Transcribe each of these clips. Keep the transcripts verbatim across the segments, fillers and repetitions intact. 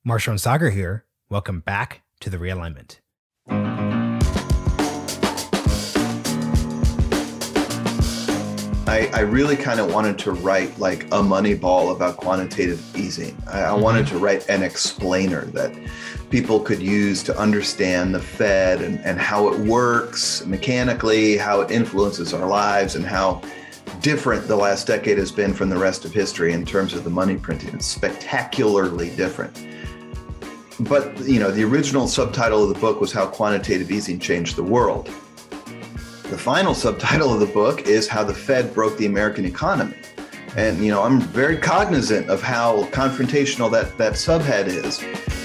Marshall and Sagar here. Welcome back to The Realignment. I, I really kind of wanted to write like a Moneyball about quantitative easing. I, I wanted to write an explainer that people could use to understand the Fed and, and how it works mechanically, how it influences our lives, and how different the last decade has been from the rest of history in terms of the money printing. It's spectacularly different. But, you know, the original subtitle of the book was How Quantitative Easing Changed the World. The final subtitle of the book is How the Fed Broke the American Economy. And, you know, I'm very cognizant of how confrontational that, that subhead is.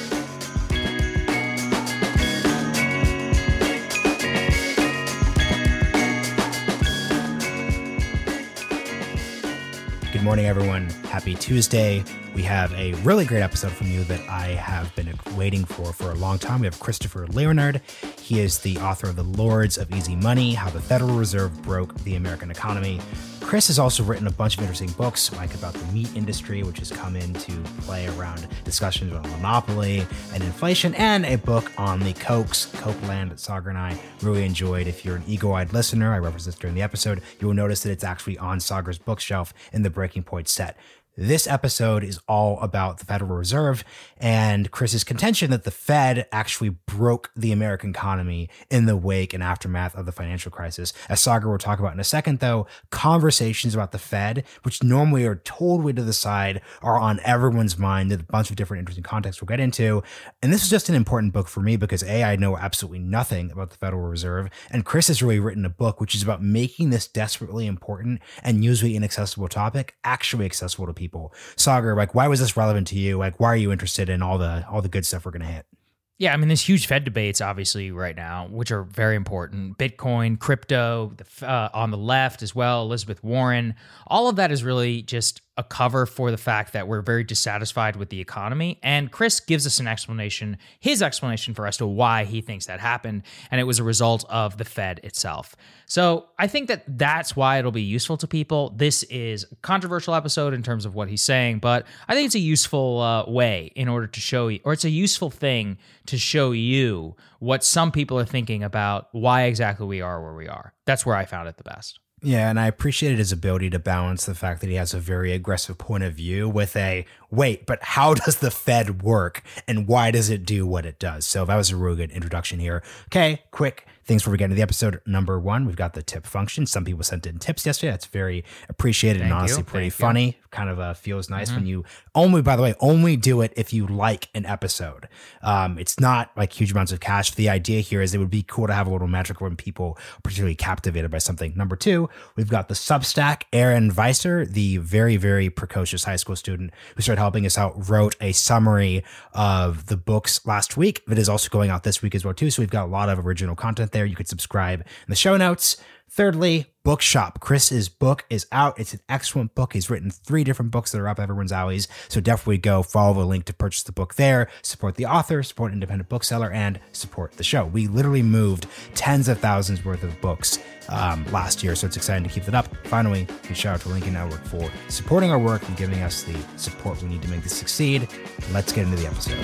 Good morning, everyone. Happy Tuesday. We have a really great episode from you that I have been waiting for for a long time. We have Christopher Leonard. He is the author of The Lords of Easy Money, How the Federal Reserve Broke the American Economy. Chris has also written a bunch of interesting books, like about the meat industry, which has come into play around discussions on monopoly and inflation, and a book on the Cokes, Cokeland, that Sagar and I really enjoyed. If you're an eagle-eyed listener, I referenced this during the episode, you will notice that it's actually on Sagar's bookshelf in the Breaking Point set. This episode is all about the Federal Reserve and Chris's contention that the Fed actually broke the American economy in the wake and aftermath of the financial crisis. As Sagar will talk about in a second, though, conversations about the Fed, which normally are totally to the side, are on everyone's mind in a bunch of different interesting contexts we'll get into. And this is just an important book for me because A, I know absolutely nothing about the Federal Reserve, and Chris has really written a book which is about making this desperately important and usually inaccessible topic actually accessible to people. People. Sagar, like, why was this relevant to you? Like, why are you interested in all the all the good stuff we're going to hit? Yeah, I mean, there's huge Fed debates, obviously, right now, which are very important. Bitcoin, crypto, the, uh, on the left as well, Elizabeth Warren. All of that is really just a cover for the fact that we're very dissatisfied with the economy. And Chris gives us an explanation, his explanation for as to why he thinks that happened. And it was a result of the Fed itself. So I think that that's why it'll be useful to people. This is a controversial episode in terms of what he's saying, but I think it's a useful uh, way in order to show you, or it's a useful thing to show you what some people are thinking about why exactly we are where we are. That's where I found it the best. Yeah, and I appreciated his ability to balance the fact that he has a very aggressive point of view with a, wait, but how does the Fed work and why does it do what it does? So that was a really good introduction here. Okay, quick things before we get into the episode. Number one, we've got the tip function. Some people sent in tips yesterday. That's very appreciated Thank and honestly you. pretty Thank funny. You. Kind of uh, feels nice Mm-hmm. when you only, by the way, only do it if you like an episode. Um, it's not like huge amounts of cash. The idea here is it would be cool to have a little metric when people are particularly captivated by something. Number two, we've got the Substack. Aaron Weiser, the very, very precocious high school student who started helping us out, wrote a summary of the books last week that is also going out this week as well, too. So we've got a lot of original content there. You could subscribe in the show notes. Thirdly, Bookshop. Chris's book is out. It's an excellent book. He's written three different books that are up everyone's alleys. So definitely go follow the link to purchase the book there, support the author, support an independent bookseller, and support the show. We literally moved tens of thousands worth of books um, last year, so it's exciting to keep that up. Finally, a shout out to Lincoln Network for supporting our work and giving us the support we need to make this succeed. Let's get into the episode.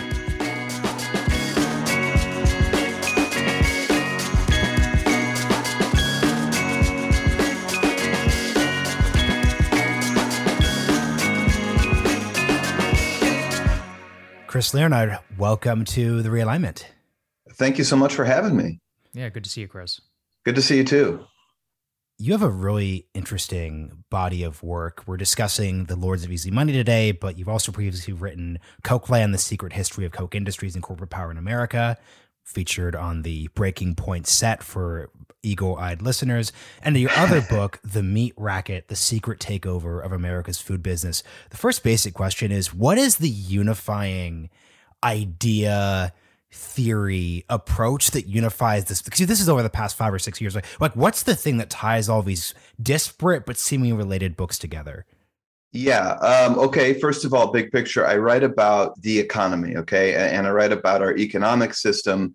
Chris Leonard, welcome to The Realignment. Thank you so much for having me. Yeah, good to see you, Chris. Good to see you too. You have a really interesting body of work. We're discussing The Lords of Easy Money today, but you've also previously written Cokeland, The Secret History of Coke Industries and Corporate Power in America, featured on the Breaking Point set for eagle-eyed listeners, and your other book, The Meat Racket, The Secret Takeover of America's Food Business. The first basic question is, what is the unifying idea, theory, approach that unifies this? Because this is over the past five or six years. Like, like what's the thing that ties all these disparate but seemingly related books together? Yeah. Um, okay. First of all, big picture, I write about the economy. Okay. And I write about our economic system,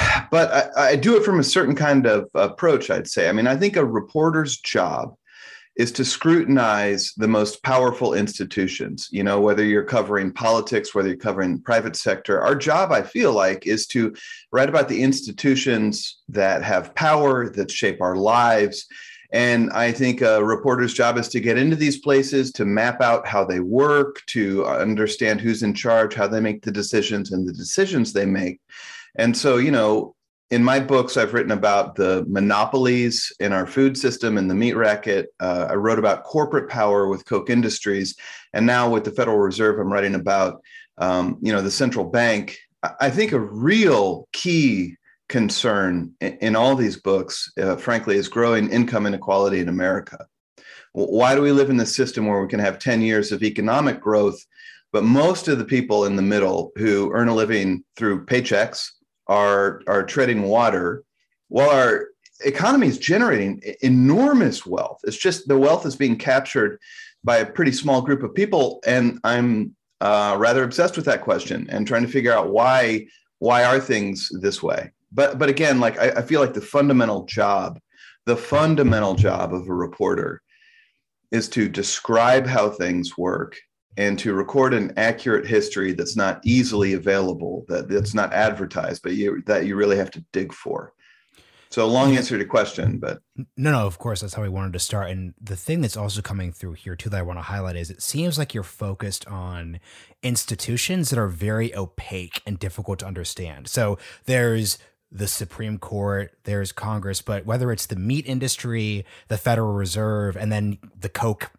but I, I do it from a certain kind of approach, I'd say. I mean, I think a reporter's job is to scrutinize the most powerful institutions. You know, whether you're covering politics, whether you're covering private sector, our job, I feel like, is to write about the institutions that have power, that shape our lives. And I think a reporter's job is to get into these places, to map out how they work, to understand who's in charge, how they make the decisions and the decisions they make. And so, you know, in my books, I've written about the monopolies in our food system and the meat racket. Uh, I wrote about corporate power with Koch Industries. And now with the Federal Reserve, I'm writing about, um, you know, the central bank. I think a real key concern in, in all these books, uh, frankly, is growing income inequality in America. Why do we live in this system where we can have ten years of economic growth, but most of the people in the middle who earn a living through paychecks are, are treading water while our economy is generating enormous wealth? It's just the wealth is being captured by a pretty small group of people. And I'm uh, rather obsessed with that question and trying to figure out why, why are things this way? But, but again, like I, I feel like the fundamental job, the fundamental job of a reporter is to describe how things work and to record an accurate history that's not easily available, that, that's not advertised, but you, that you really have to dig for. So long answer to question, but. No, no, of course, that's how we wanted to start. And the thing that's also coming through here too that I want to highlight is it seems like you're focused on institutions that are very opaque and difficult to understand. So there's the Supreme Court, there's Congress, but whether it's the meat industry, the Federal Reserve, and then the Koch,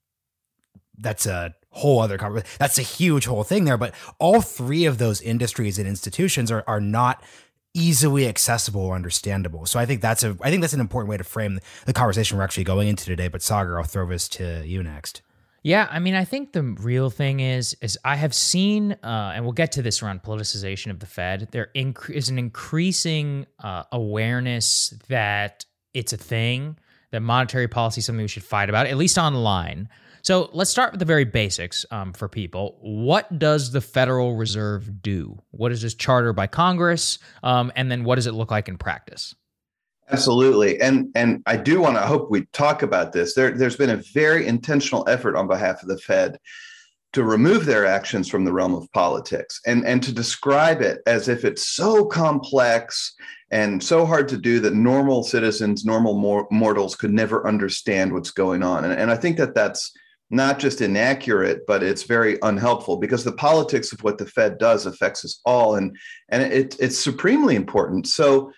that's a whole other conversation. That's a huge whole thing there. But all three of those industries and institutions are are not easily accessible or understandable. So I think that's a I think that's an important way to frame the conversation we're actually going into today. But Saagar, I'll throw this to you next. Yeah, I mean, I think the real thing is, is I have seen, uh, and we'll get to this around politicization of the Fed, there inc- is an increasing uh, awareness that it's a thing, that monetary policy is something we should fight about, at least online. So let's start with the very basics um, for people. What does the Federal Reserve do? What is this charter by Congress? Um, and then what does it look like in practice? Absolutely. And and I do want to, I hope we talk about this. There, there's been a very intentional effort on behalf of the Fed to remove their actions from the realm of politics and, and to describe it as if it's so complex and so hard to do that normal citizens, normal mor- mortals could never understand what's going on. And, and I think that that's not just inaccurate, but it's very unhelpful because the politics of what the Fed does affects us all. And, and it, it's supremely important. So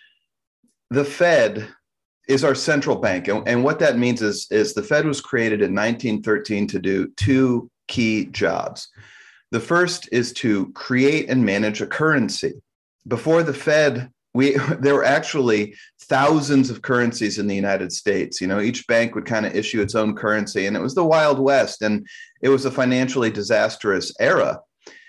the Fed is our central bank. And, and what that means is, is the Fed was created in nineteen thirteen to do two key jobs. The first is to create and manage a currency. Before the Fed, we there were actually thousands of currencies in the United States. You know, each bank would kind of issue its own currency, and it was the Wild West, and it was a financially disastrous era.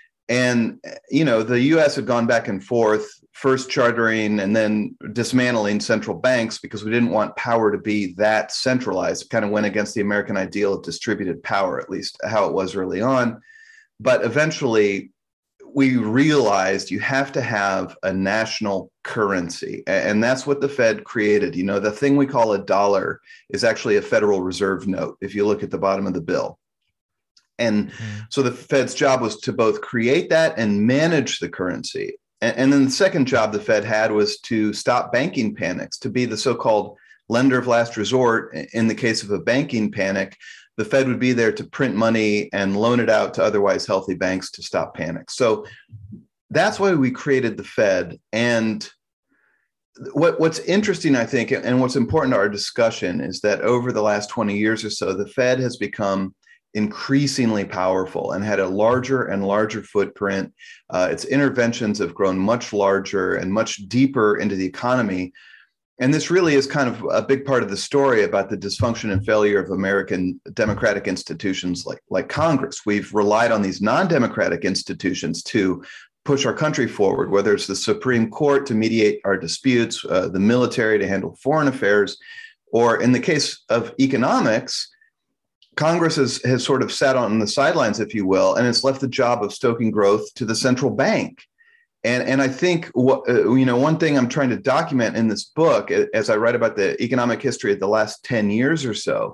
And, you know, the U S had gone back and forth, first chartering and then dismantling central banks because we didn't want power to be that centralized. It kind of went against the American ideal of distributed power, at least how it was early on. But eventually, we realized you have to have a national currency. And that's what the Fed created. You know, the thing we call a dollar is actually a Federal Reserve note, if you look at the bottom of the bill. And mm-hmm. so the Fed's job was to both create that and manage the currency. And, and then the second job the Fed had was to stop banking panics, to be the so-called lender of last resort. In the case of a banking panic, the Fed would be there to print money and loan it out to otherwise healthy banks to stop panics. So that's why we created the Fed. And what, what's interesting, I think, and what's important to our discussion is that over the last twenty years or so, the Fed has become increasingly powerful and had a larger and larger footprint. Uh, its interventions have grown much larger and much deeper into the economy. And this really is kind of a big part of the story about the dysfunction and failure of American democratic institutions like, like Congress. We've relied on these non-democratic institutions to push our country forward, whether it's the Supreme Court to mediate our disputes, uh, the military to handle foreign affairs, or in the case of economics, Congress has, has sort of sat on the sidelines, if you will, and it's left the job of stoking growth to the central bank. And, and I think, what, uh, you know, one thing I'm trying to document in this book, as I write about the economic history of the last ten years or so,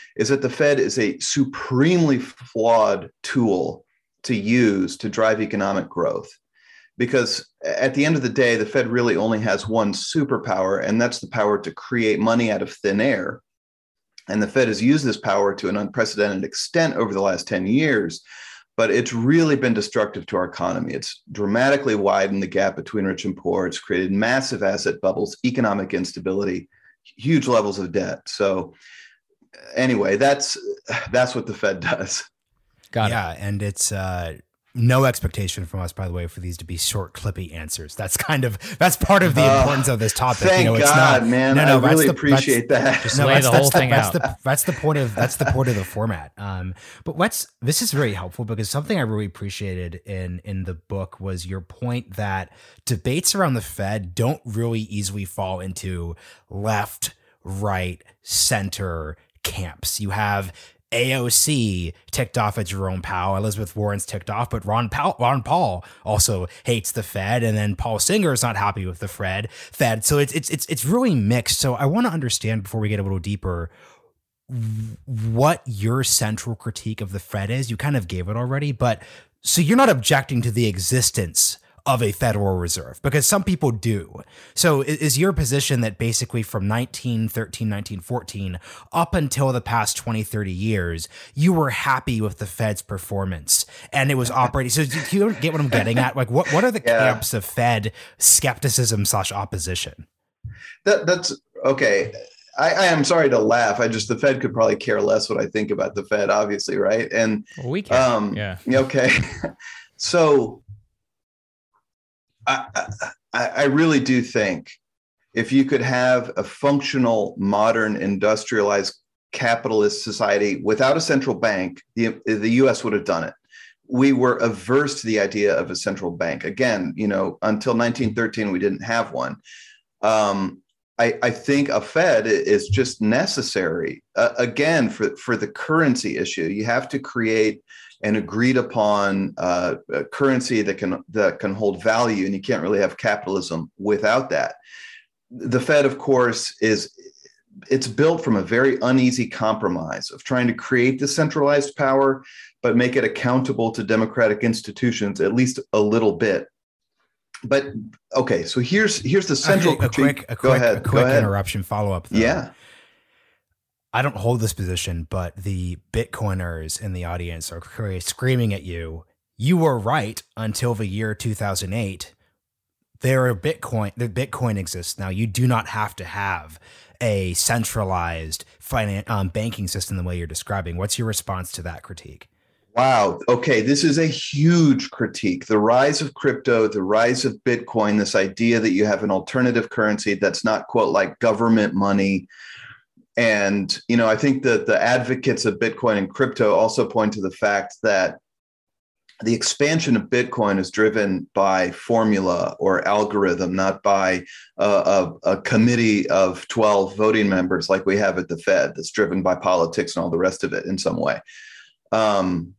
is that the Fed is a supremely flawed tool to use to drive economic growth. Because at the end of the day, the Fed really only has one superpower, and that's the power to create money out of thin air. And the Fed has used this power to an unprecedented extent over the last ten years, but it's really been destructive to our economy. It's dramatically widened the gap between rich and poor. It's created massive asset bubbles, economic instability, huge levels of debt. So anyway, that's that's what the Fed does. Got it. Yeah, and it's uh, no expectation from us, by the way, for these to be short, clippy answers. That's kind of that's part of the uh, importance of this topic. Thank you know, it's God, not, man. No, no, I really the, appreciate that. Just no, lay that's, the that's whole the, thing that's out. The, that's the point of that's the point of the format. Um, but what's this is very helpful because something I really appreciated in in the book was your point that debates around the Fed don't really easily fall into left, right, center camps. You have A O C ticked off at Jerome Powell, Elizabeth Warren's ticked off, but Ron Paul, Ron Paul also hates the Fed, and then Paul Singer is not happy with the Fed. Fed, so it's it's it's it's really mixed. So I want to understand before we get a little deeper what your central critique of the Fed is. You kind of gave it already, but so you're not objecting to the existence of a Federal Reserve, because some people do. So is your position that basically from nineteen thirteen, nineteen fourteen up until the past twenty, thirty years, you were happy with the Fed's performance and it was operating? So do you get what I'm getting at? Like what, what are the yeah. camps of Fed skepticism slash opposition? That that's okay. I, I am sorry to laugh. I just, the Fed could probably care less what I think about the Fed, obviously. Right. And well, we can. Um, yeah. Okay. So I, I, I really do think if you could have a functional, modern, industrialized capitalist society without a central bank, the, the U S would have done it. We were averse to the idea of a central bank. Again, you know, until nineteen thirteen, we didn't have one. Um, I, I think a Fed is just necessary, uh, again, for, for the currency issue. You have to create an agreed upon uh, currency that can that can hold value, and you can't really have capitalism without that. The Fed, of course, is it's built from a very uneasy compromise of trying to create the centralized power, but make it accountable to democratic institutions at least a little bit. But okay, so here's here's the central. Okay, a quick, a Go quick, ahead. a quick Go ahead. interruption follow up. Yeah. I don't hold this position, but the Bitcoiners in the audience are screaming at you. You were right until the year two thousand eight. There are Bitcoin, the Bitcoin exists now. You do not have to have a centralized finance um, banking system the way you're describing. What's your response to that critique? Wow. Okay. This is a huge critique. The rise of crypto, the rise of Bitcoin, this idea that you have an alternative currency that's not, quote, like government money. And, you know, I think that the advocates of Bitcoin and crypto also point to the fact that the expansion of Bitcoin is driven by formula or algorithm, not by a, a, a committee of twelve voting members like we have at the Fed that's driven by politics and all the rest of it in some way. Um,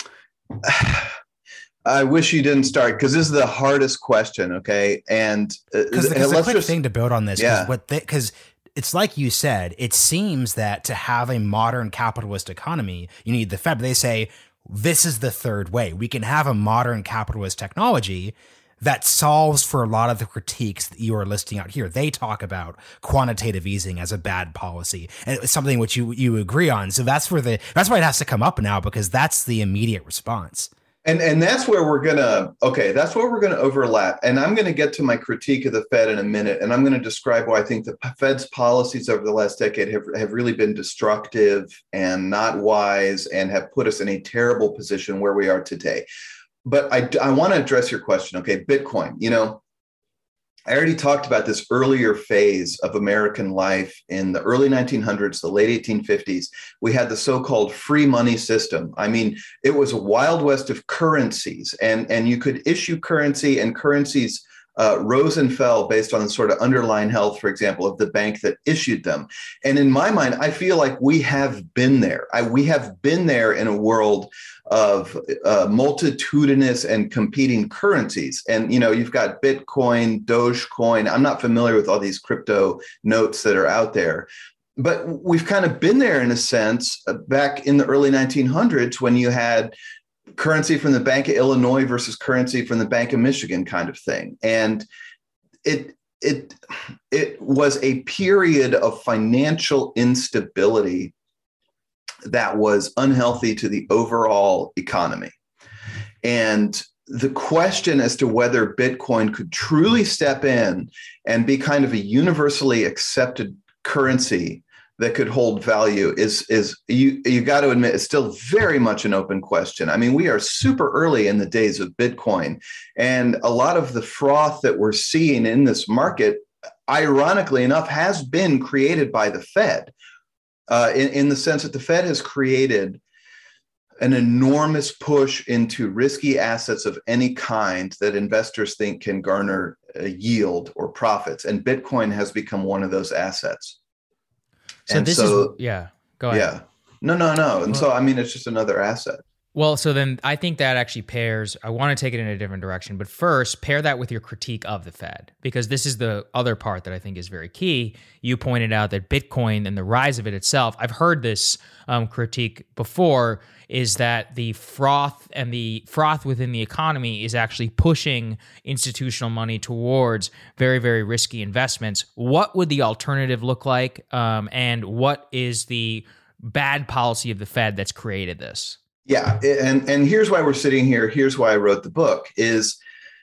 I wish you didn't start because this is the hardest question. Okay. And because the quick just, thing to build on this, yeah. what because it's like you said, it seems that to have a modern capitalist economy, you need the Fed. But they say this is the third way. We can have a modern capitalist technology that solves for a lot of the critiques that you are listing out here. They talk about quantitative easing as a bad policy, and it's something which you you agree on. So that's where the that's why it has to come up now, because that's the immediate response. And and that's where we're gonna okay, that's where we're gonna overlap. And I'm gonna get to my critique of the Fed in a minute, and I'm gonna describe why I think the Fed's policies over the last decade have, have really been destructive and not wise and have put us in a terrible position where we are today. But I, I want to address your question. Okay, Bitcoin, you know, I already talked about this earlier phase of American life in the early nineteen hundreds, the late eighteen fifties. We had the so-called free money system. I mean, it was a wild west of currencies, and, and you could issue currency, and currencies uh, rose and fell based on the sort of underlying health, for example, of the bank that issued them. And in my mind, I feel like we have been there. I, we have been there in a world of uh, multitudinous and competing currencies. And, you know, you've got Bitcoin, Dogecoin. I'm not familiar with all these crypto notes that are out there, but we've kind of been there in a sense uh, back in the early nineteen hundreds when you had currency from the Bank of Illinois versus currency from the Bank of Michigan kind of thing. And it it it was a period of financial instability that was unhealthy to the overall economy. And the question as to whether Bitcoin could truly step in and be kind of a universally accepted currency that could hold value is, is you, you got to admit, it's still very much an open question. I mean, we are super early in the days of Bitcoin, and a lot of the froth that we're seeing in this market, ironically enough, has been created by the Fed, uh, in, in the sense that the Fed has created an enormous push into risky assets of any kind that investors think can garner a yield or profits. And Bitcoin has become one of those assets. So and this so, is, yeah, go ahead. Yeah, no, no, no. And so, I mean, it's just another asset. Well, so then I think that actually pairs, I want to take it in a different direction, but first pair that with your critique of the Fed, because this is the other part that I think is very key. You pointed out that Bitcoin and the rise of it itself, I've heard this um, critique before, is that the froth and the froth within the economy is actually pushing institutional money towards very, very risky investments. What would the alternative look like? Um, and what is the bad policy of the Fed that's created this? Yeah, and, and here's why we're sitting here. Here's why I wrote the book is,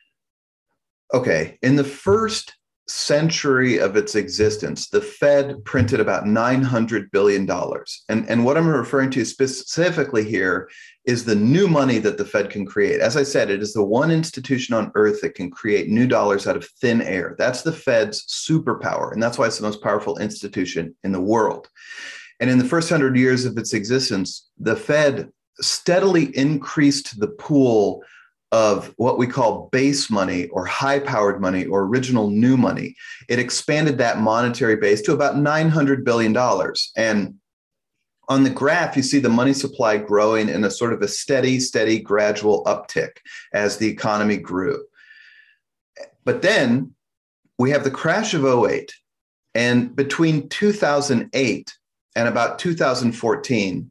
okay, in the first century of its existence, the Fed printed about nine hundred billion dollars. And, and what I'm referring to specifically here is the new money that the Fed can create. As I said, it is the one institution on earth that can create new dollars out of thin air. That's the Fed's superpower. And that's why it's the most powerful institution in the world. And in the first hundred years of its existence, the Fed steadily increased the pool of what we call base money or high-powered money or original new money. It expanded that monetary base to about nine hundred billion dollars. And on the graph, you see the money supply growing in a sort of a steady, steady, gradual uptick as the economy grew. But then we have the crash of oh eight. And between two thousand eight and about two thousand fourteen,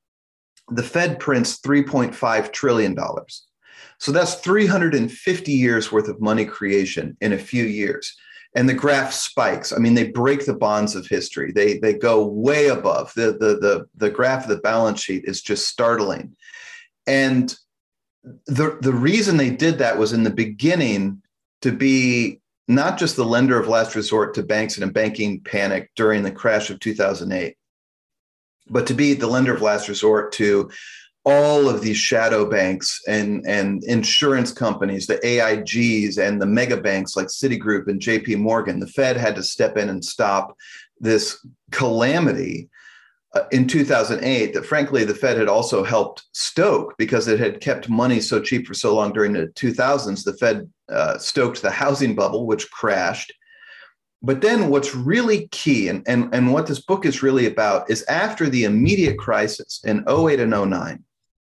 the Fed prints three point five trillion dollars. So that's three hundred fifty years worth of money creation in a few years. And the graph spikes. I mean, they break the bonds of history. They, they go way above. The, the, the, the graph of the balance sheet is just startling. And the, the reason they did that was in the beginning to be not just the lender of last resort to banks in a banking panic during the crash of two thousand eight, but to be the lender of last resort to all of these shadow banks and, and insurance companies, the A I Gs and the mega banks like Citigroup and J P Morgan. The Fed had to step in and stop this calamity uh, in two thousand eight that, frankly, the Fed had also helped stoke because it had kept money so cheap for so long during the two thousands. The Fed uh, stoked the housing bubble, which crashed. But then what's really key, and, and, and what this book is really about, is after the immediate crisis in oh eight and oh nine,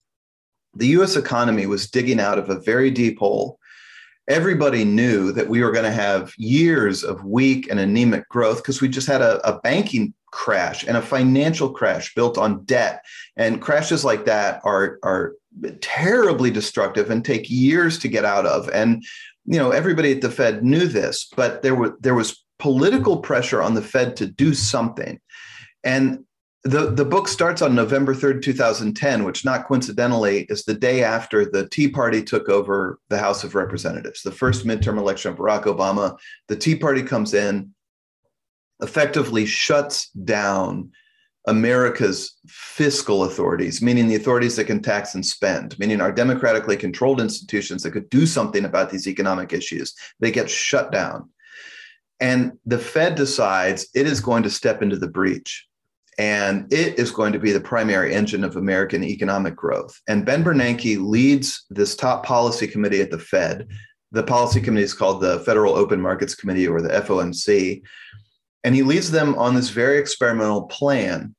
the U S economy was digging out of a very deep hole. Everybody knew that we were going to have years of weak and anemic growth because we just had a, a banking crash and a financial crash built on debt. And crashes like that are, are terribly destructive and take years to get out of. And, you know, everybody at the Fed knew this, but there was, there was political pressure on the Fed to do something. And the, the book starts on November third, two thousand ten, which not coincidentally is the day after the Tea Party took over the House of Representatives, the first midterm election of Barack Obama. The Tea Party comes in, effectively shuts down America's fiscal authorities, meaning the authorities that can tax and spend, meaning our democratically controlled institutions that could do something about these economic issues. They get shut down. And the Fed decides it is going to step into the breach. And it is going to be the primary engine of American economic growth. And Ben Bernanke leads this top policy committee at the Fed. The policy committee is called the Federal Open Markets Committee, or the F O M C. And he leads them on this very experimental plan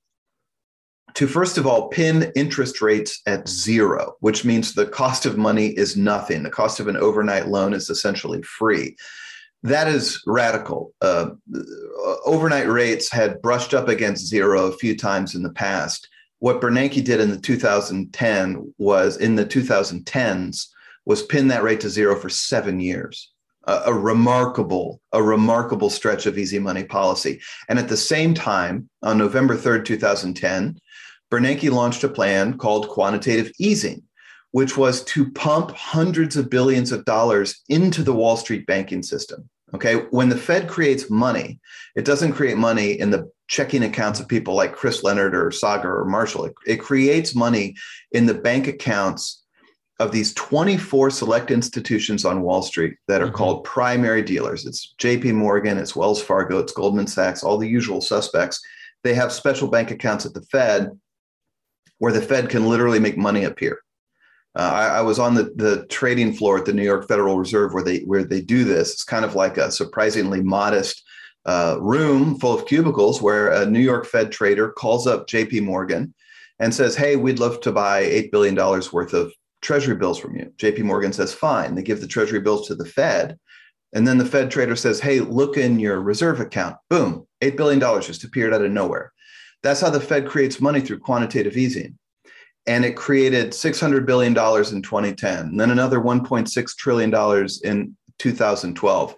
to, first of all, pin interest rates at zero, which means the cost of money is nothing. The cost of an overnight loan is essentially free. That is radical. Uh, overnight rates had brushed up against zero a few times in the past. What Bernanke did in the two thousand ten was in the twenty tens was pin that rate to zero for seven years. Uh, a remarkable, a remarkable stretch of easy money policy. And at the same time, on November third, two thousand ten, Bernanke launched a plan called quantitative easing, which was to pump hundreds of billions of dollars into the Wall Street banking system. Okay, when the Fed creates money, it doesn't create money in the checking accounts of people like Chris Leonard or Sagar or Marshall. It, it creates money in the bank accounts of these twenty-four select institutions on Wall Street that are mm-hmm. called primary dealers. It's J P Morgan, it's Wells Fargo, it's Goldman Sachs, all the usual suspects. They have special bank accounts at the Fed where the Fed can literally make money appear. Uh, I, I was on the, the trading floor at the New York Federal Reserve where they where they do this. It's kind of like a surprisingly modest uh, room full of cubicles where a New York Fed trader calls up J P Morgan and says, hey, we'd love to buy eight billion dollars worth of Treasury bills from you. J P Morgan says, fine. They give the Treasury bills to the Fed. And then the Fed trader says, hey, look in your reserve account. Boom, eight billion dollars just appeared out of nowhere. That's how the Fed creates money through quantitative easing. And it created six hundred billion dollars in twenty ten, and then another one point six trillion dollars in two thousand twelve.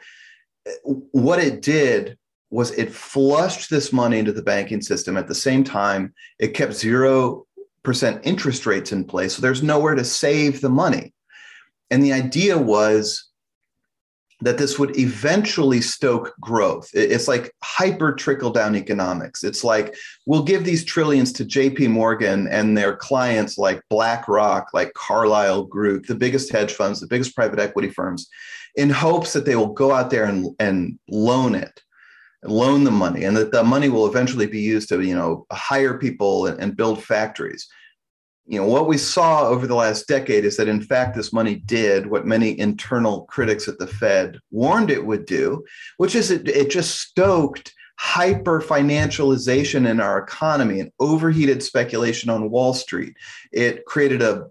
What it did was it flushed this money into the banking system. At the same time, it kept zero percent interest rates in place. So there's nowhere to save the money. And the idea was that this would eventually stoke growth. It's like hyper trickle down economics. It's like, we'll give these trillions to J P Morgan and their clients like BlackRock, like Carlyle Group, the biggest hedge funds, the biggest private equity firms, in hopes that they will go out there and, and loan it, loan the money, and that the money will eventually be used to, you know, hire people and, and build factories. You know, what we saw over the last decade is that, in fact, this money did what many internal critics at the Fed warned it would do, which is it, it just stoked hyper financialization in our economy and overheated speculation on Wall Street. It created a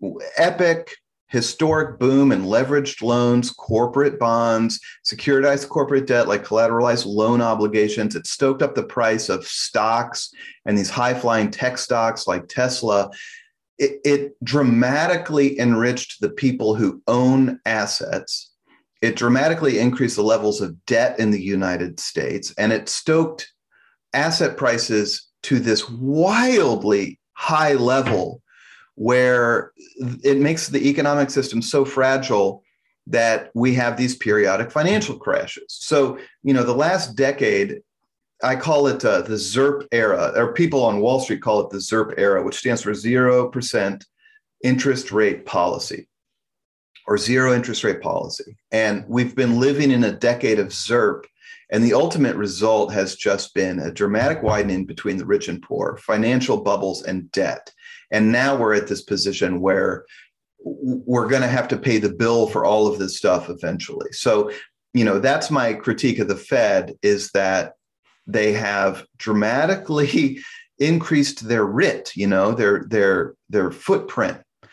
epic, historic boom in leveraged loans, corporate bonds, securitized corporate debt like collateralized loan obligations. It stoked up the price of stocks and these high-flying tech stocks like Tesla. It, it dramatically enriched the people who own assets. It dramatically increased the levels of debt in the United States, and it stoked asset prices to this wildly high level where it makes the economic system so fragile that we have these periodic financial crashes. So, you know, the last decade, I call it uh, the ZIRP era, or people on Wall Street call it the ZIRP era, which stands for zero percent interest rate policy, or zero interest rate policy. And we've been living in a decade of ZIRP. And the ultimate result has just been a dramatic widening between the rich and poor, financial bubbles and debt. And now we're at this position where we're going to have to pay the bill for all of this stuff eventually. So, you know, that's my critique of the Fed, is that they have dramatically increased their writ, you know, their their their footprint.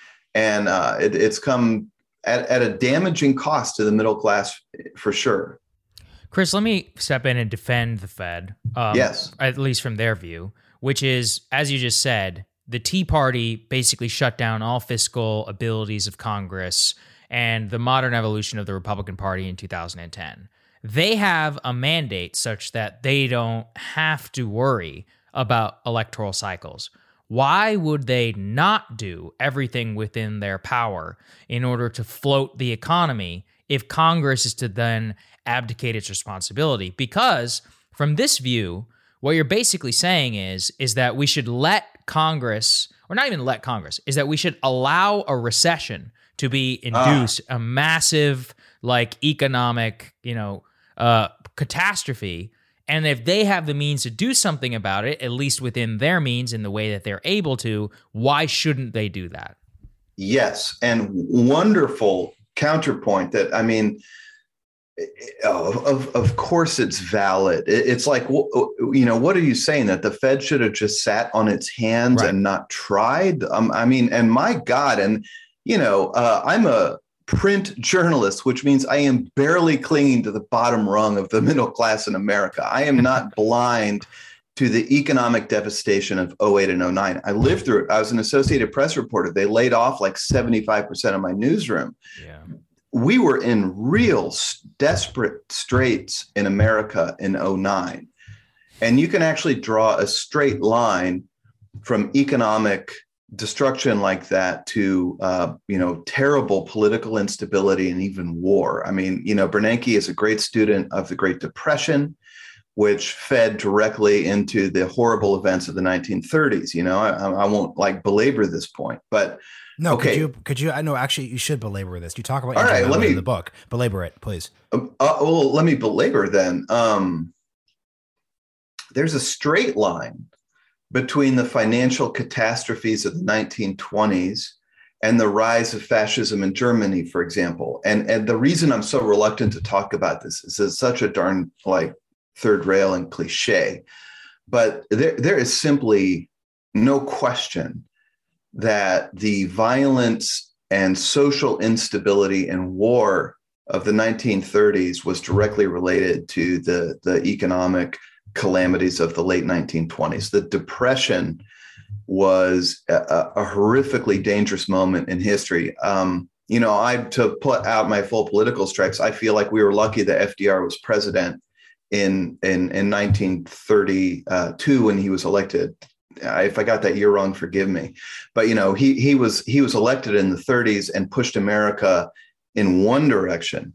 And uh, it, it's come at, at a damaging cost to the middle class for sure. Chris, let me step in and defend the Fed. Um, yes. At least from their view, which is, as you just said, the Tea Party basically shut down all fiscal abilities of Congress and the modern evolution of the Republican Party in two thousand ten. They have a mandate such that they don't have to worry about electoral cycles. Why would they not do everything within their power in order to float the economy if Congress is to then abdicate its responsibility? Because from this view, what you're basically saying is, is that we should let Congress, or not even let Congress, is that we should allow a recession to be induced, ah. a massive like economic, you know, uh, catastrophe. And if they have the means to do something about it, at least within their means in the way that they're able to, why shouldn't they do that? Yes. And wonderful counterpoint that, I mean, of, of course it's valid. It's like, you know, what are you saying? That the Fed should have just sat on its hands right. and not tried? Um, I mean, and my God, and, you know, uh, I'm a, print journalist, which means I am barely clinging to the bottom rung of the middle class in America. I am not blind to the economic devastation of oh eight and oh nine. I lived through it. I was an Associated Press reporter. They laid off like seventy-five percent of my newsroom. Yeah. We were in real desperate straits in America in oh nine. And you can actually draw a straight line from economic destruction like that to, uh, you know, terrible political instability and even war. I mean, you know, Bernanke is a great student of the Great Depression, which fed directly into the horrible events of the nineteen thirties. You know, I, I won't like belabor this point, but no, okay. could you, could you, I know actually you should belabor this. You talk about All Andrew right, Mellon let me, in the book, belabor it, please. Uh, uh, well, let me belabor then. Um, there's a straight line between the financial catastrophes of the nineteen twenties and the rise of fascism in Germany, for example. And, and the reason I'm so reluctant to talk about this is it's such a darn like third rail and cliche, but there, there is simply no question that the violence and social instability and war of the nineteen thirties was directly related to the, the economic calamities of the late nineteen twenties. The Depression was a, a horrifically dangerous moment in history. Um, you know, I to put out my full political stripes, I feel like we were lucky that F D R was president in in, in nineteen thirty-two when he was elected. If I got that year wrong, forgive me. But, you know, he he was he was elected in the thirties and pushed America in one direction.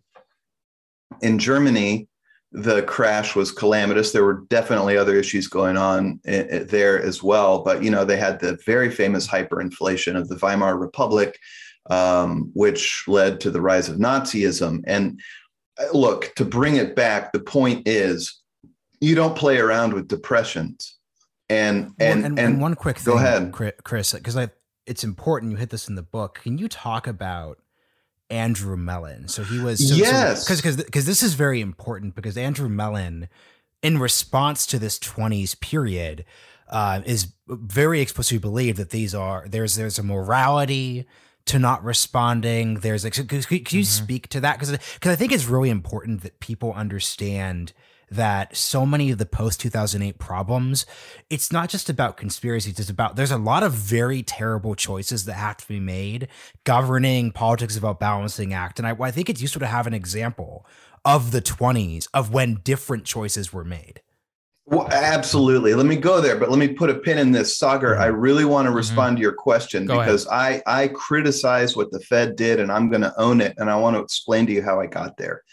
In Germany, the crash was calamitous. There were definitely other issues going on there as well. But, you know, they had the very famous hyperinflation of the Weimar Republic, um, which led to the rise of Nazism. And look, to bring it back, the point is you don't play around with depressions. And and, well, and, and, and one quick thing, go ahead, Chris, because I it's important you hit this in the book. Can you talk about Andrew Mellon? So he was so, yes, because so, because because this is very important because Andrew Mellon, in response to this twenties period, uh, is very explicitly believed that these are there's there's a morality to not responding. There's like, could, could you mm-hmm. speak to that? Because because I think it's really important that people understand that so many of the post two thousand eight problems, it's not just about conspiracies. It's about, there's a lot of very terrible choices that have to be made. Governing politics about balancing act. And I, I think it's useful to have an example of the twenties of when different choices were made. Well, absolutely. Let me go there, but let me put a pin in this. Saagar, I really want to respond mm-hmm. to your question go because I, I criticize what the Fed did and I'm going to own it. And I want to explain to you how I got there.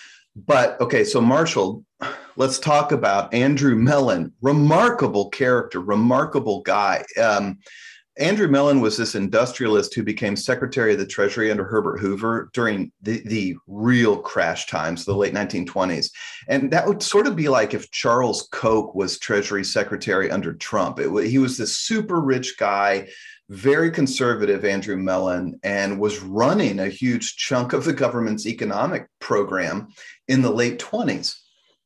But okay, so Marshall, let's talk about Andrew Mellon. Remarkable character, remarkable guy. Um, Andrew Mellon was this industrialist who became Secretary of the Treasury under Herbert Hoover during the, the real crash times, the late nineteen twenties. And that would sort of be like if Charles Koch was Treasury Secretary under Trump. It, he was this super rich guy, very conservative, Andrew Mellon, and was running a huge chunk of the government's economic program in the late twenties.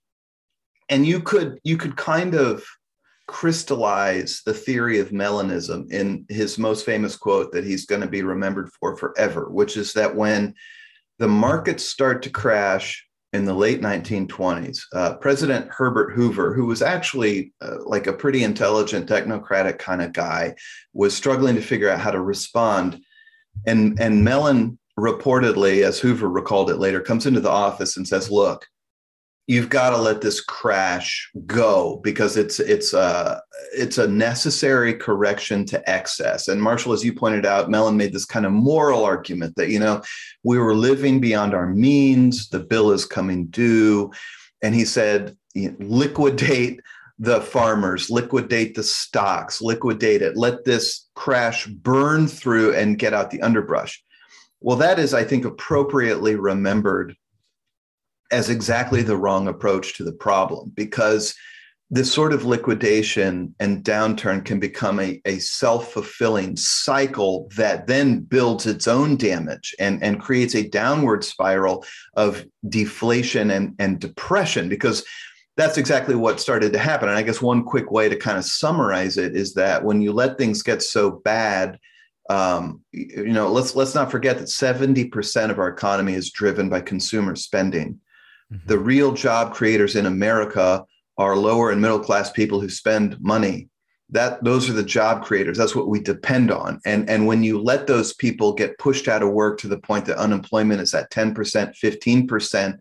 And you could you could kind of crystallize the theory of Mellonism in his most famous quote that he's going to be remembered for forever, which is that when the markets start to crash in the late nineteen twenties, uh, President Herbert Hoover, who was actually uh, like a pretty intelligent, technocratic kind of guy, was struggling to figure out how to respond. And, and Mellon reportedly, as Hoover recalled it later, comes into the office and says, look, you've got to let this crash go because it's it's a it's a necessary correction to excess. And Marshall, as you pointed out, Mellon made this kind of moral argument that, you know, we were living beyond our means. The bill is coming due. And he said, you know, liquidate the farmers, liquidate the stocks, liquidate it. Let this crash burn through and get out the underbrush. Well, that is, I think, appropriately remembered as exactly the wrong approach to the problem, because this sort of liquidation and downturn can become a, a self-fulfilling cycle that then builds its own damage and, and creates a downward spiral of deflation and, and depression, because that's exactly what started to happen. And I guess one quick way to kind of summarize it is that when you let things get so bad Um, you know, let's let's not forget that seventy percent of our economy is driven by consumer spending. Mm-hmm. The real job creators in America are lower and middle class people who spend money. That those are the job creators. That's what we depend on. And, and when you let those people get pushed out of work to the point that unemployment is at ten percent, fifteen percent,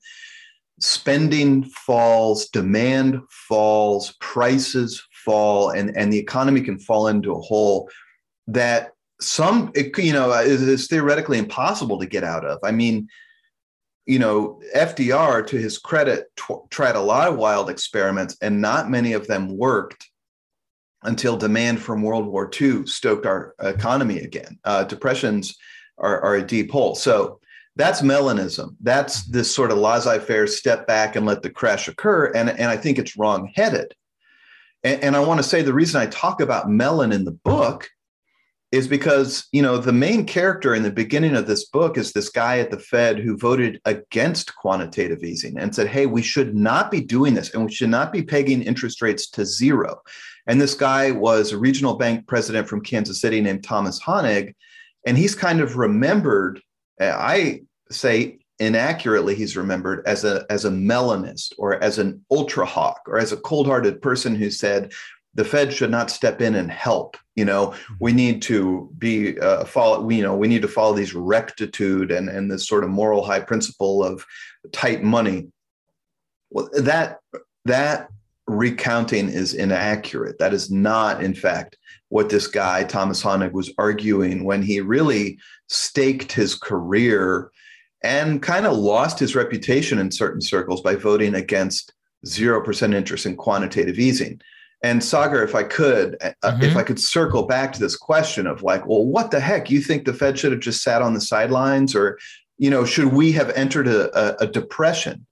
spending falls, demand falls, prices fall, and, and the economy can fall into a hole that some, it, you know, is, is theoretically impossible to get out of. I mean, you know, F D R, to his credit, t- tried a lot of wild experiments, and not many of them worked until demand from World War Two stoked our economy again. Uh, depressions are, are a deep hole. So that's Melanism. That's this sort of laissez-faire, step back and let the crash occur. And, and I think it's wrong-headed. And, and I want to say the reason I talk about Mellon in the book is because, you know, the main character in the beginning of this book is this guy at the Fed who voted against quantitative easing and said, hey, we should not be doing this, and we should not be pegging interest rates to zero. And this guy was a regional bank president from Kansas City named Thomas Honig. And he's kind of remembered, I say inaccurately, he's remembered as a, as a Melanist, or as an ultra hawk, or as a cold-hearted person who said, the Fed should not step in and help. You know, we need to be uh, follow. You know, we need to follow these rectitude and and this sort of moral high principle of tight money. Well, that that recounting is inaccurate. That is not, in fact, what this guy Thomas Honig was arguing when he really staked his career and kind of lost his reputation in certain circles by voting against zero percent interest in quantitative easing. And Saagar, if I could, mm-hmm. if I could circle back to this question of like, well, what the heck? You think the Fed should have just sat on the sidelines, or, you know, should we have entered a, a, a depression?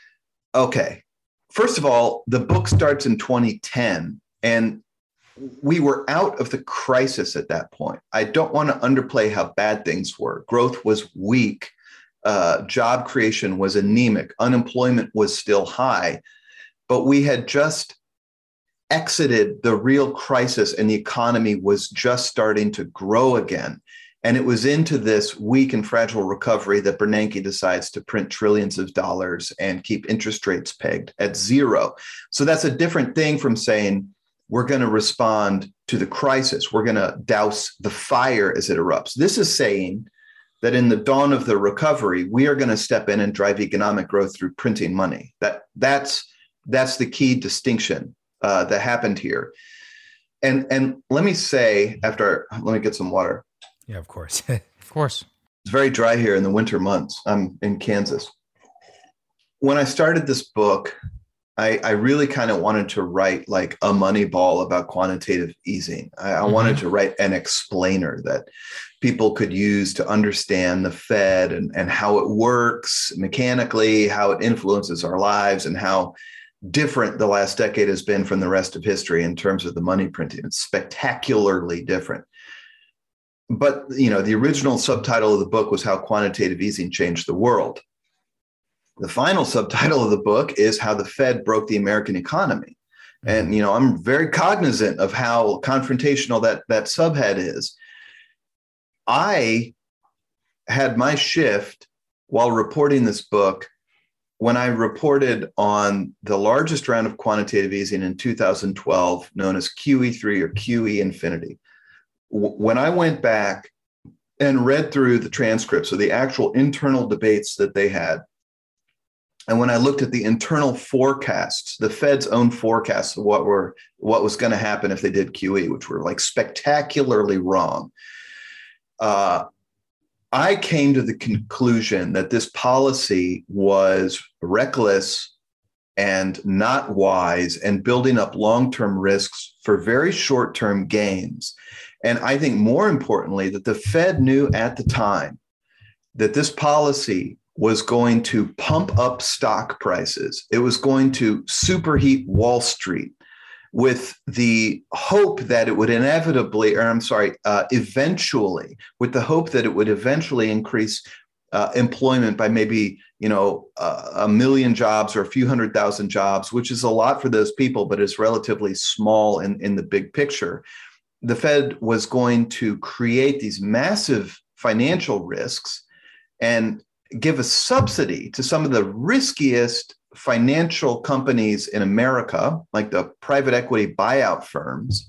Okay. First of all, the book starts in twenty ten, and we were out of the crisis at that point. I don't want to underplay how bad things were. Growth was weak. Uh, job creation was anemic. Unemployment was still high, but we had just exited the real crisis, and the economy was just starting to grow again. And it was into this weak and fragile recovery that Bernanke decides to print trillions of dollars and keep interest rates pegged at zero. So that's a different thing from saying we're going to respond to the crisis. We're going to douse the fire as it erupts. This is saying that in the dawn of the recovery, we are going to step in and drive economic growth through printing money. That that's that's the key distinction Uh, that happened here. And and let me say, after, let me get some water. Yeah, of course. Of course. It's very dry here in the winter months. I'm in Kansas. When I started this book, I, I really kind of wanted to write like a money ball about quantitative easing. I, I mm-hmm. wanted to write an explainer that people could use to understand the Fed and, and how it works mechanically, how it influences our lives, and how different the last decade has been from the rest of history in terms of the money printing. It's spectacularly different. But, you know, the original subtitle of the book was How Quantitative Easing Changed the World. The final subtitle of the book is How the Fed Broke the American Economy. And, you know, I'm very cognizant of how confrontational that, that subhead is. I had my shift while reporting this book when I reported on the largest round of quantitative easing in two thousand twelve, known as Q E three or Q E Infinity. When I went back and read through the transcripts of the actual internal debates that they had, and when I looked at the internal forecasts, the Fed's own forecasts of what were what was going to happen if they did Q E, which were like spectacularly wrong, uh, I came to the conclusion that this policy was reckless and not wise, and building up long-term risks for very short-term gains. And I think more importantly, that the Fed knew at the time that this policy was going to pump up stock prices. It was going to superheat Wall Street with the hope that it would inevitably, or I'm sorry, uh, eventually, with the hope that it would eventually increase uh, employment by maybe, you know, uh, a million jobs or a few hundred thousand jobs, which is a lot for those people, but is relatively small in, in the big picture. the Fed was going to create these massive financial risks and give a subsidy to some of the riskiest financial companies in America, like the private equity buyout firms,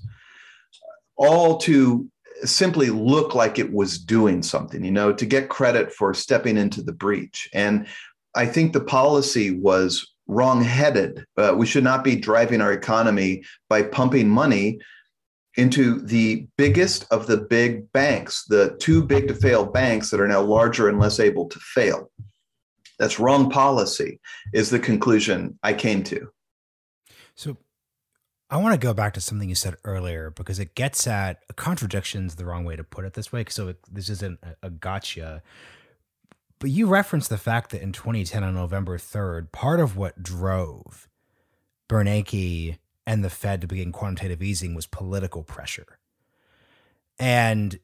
all to simply look like it was doing something, you know, to get credit for stepping into the breach. And I think the policy was wrong-headed. Uh, we should not be driving our economy by pumping money into the biggest of the big banks, the too big to fail banks that are now larger and less able to fail. That's wrong policy, is the conclusion I came to. So I want to go back to something you said earlier, because it gets at a contradiction is the wrong way to put it this way. So it, this isn't a, a gotcha. But you referenced the fact that in twenty ten on November third, part of what drove Bernanke and the Fed to begin quantitative easing was political pressure. And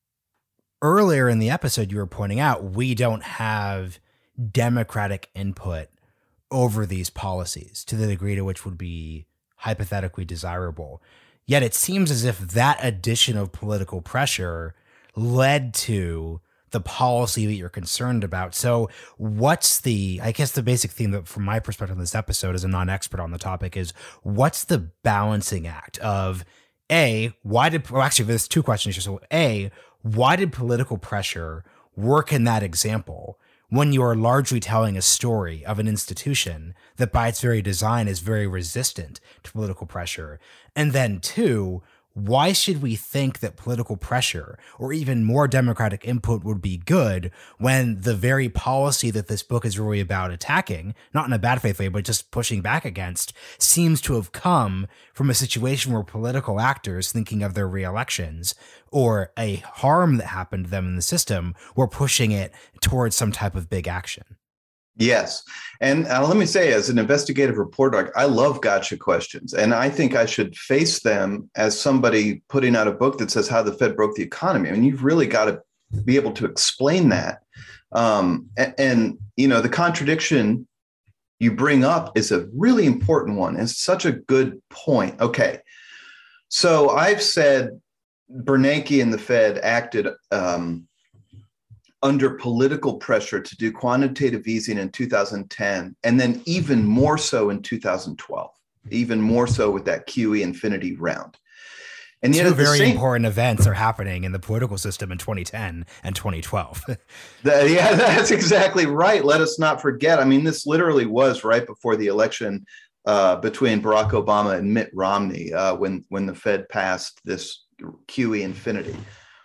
earlier in the episode, you were pointing out, we don't have democratic input over these policies to the degree to which would be hypothetically desirable. Yet it seems as if that addition of political pressure led to the policy that you're concerned about. So what's the, I guess the basic theme that from my perspective in this episode as a non-expert on the topic is, what's the balancing act of A, why did, well, actually there's two questions here. So A, why did political pressure work in that example when you are largely telling a story of an institution that by its very design is very resistant to political pressure? And then two, why should we think that political pressure or even more democratic input would be good when the very policy that this book is really about attacking, not in a bad faith way, but just pushing back against, seems to have come from a situation where political actors thinking of their re-elections or a harm that happened to them in the system were pushing it towards some type of big action? Yes. And uh, let me say, as an investigative reporter, I love gotcha questions. And I think I should face them as somebody putting out a book that says how the Fed broke the economy. I mean, you've really got to be able to explain that. Um, and, and, you know, the contradiction you bring up is a really important one. It's such a good point. Okay. So I've said Bernanke and the Fed acted um, under political pressure to do quantitative easing in two thousand ten, and then even more so in two thousand twelve, even more so with that Q E infinity round. And yet two at the very same, important events are happening in the political system in twenty ten and twenty twelve. the, yeah, that's exactly right. Let us not forget. I mean, this literally was right before the election uh, between Barack Obama and Mitt Romney uh, when, when the Fed passed this Q E infinity.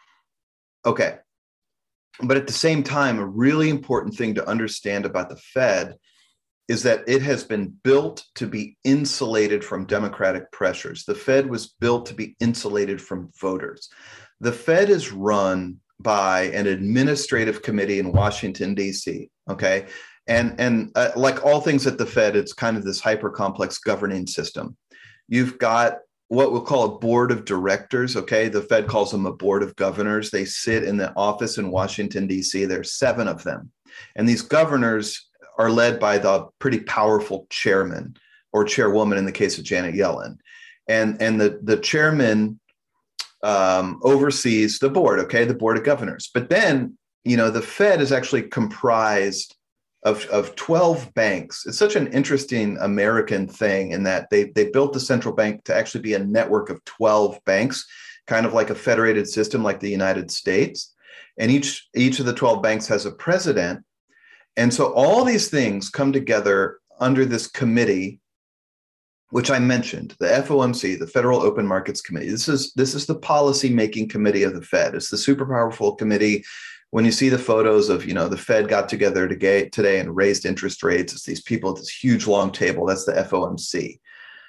Okay. But at the same time, a really important thing to understand about the Fed is that it has been built to be insulated from democratic pressures. The Fed was built to be insulated from voters. The Fed is run by an administrative committee in Washington, D C, okay? And, and uh, like all things at the Fed, it's kind of this hyper-complex governing system. You've got what we'll call a board of directors, okay? The Fed calls them a board of governors. They sit in the office in Washington, D C. There's seven of them. And these governors are led by the pretty powerful chairman or chairwoman in the case of Janet Yellen. And, and the, the chairman um, oversees the board, okay? The board of governors. But then, you know, the Fed is actually comprised Of, of twelve banks. It's such an interesting American thing in that they, they built the central bank to actually be a network of twelve banks, kind of like a federated system like the United States. And each, each of the twelve banks has a president. And so all these things come together under this committee, which I mentioned, the F O M C, the Federal Open Markets Committee. This is, this is the policy-making committee of the Fed. It's the super powerful committee. When you see the photos of, you know, the Fed got together today and raised interest rates, it's these people at this huge long table. That's the F O M C.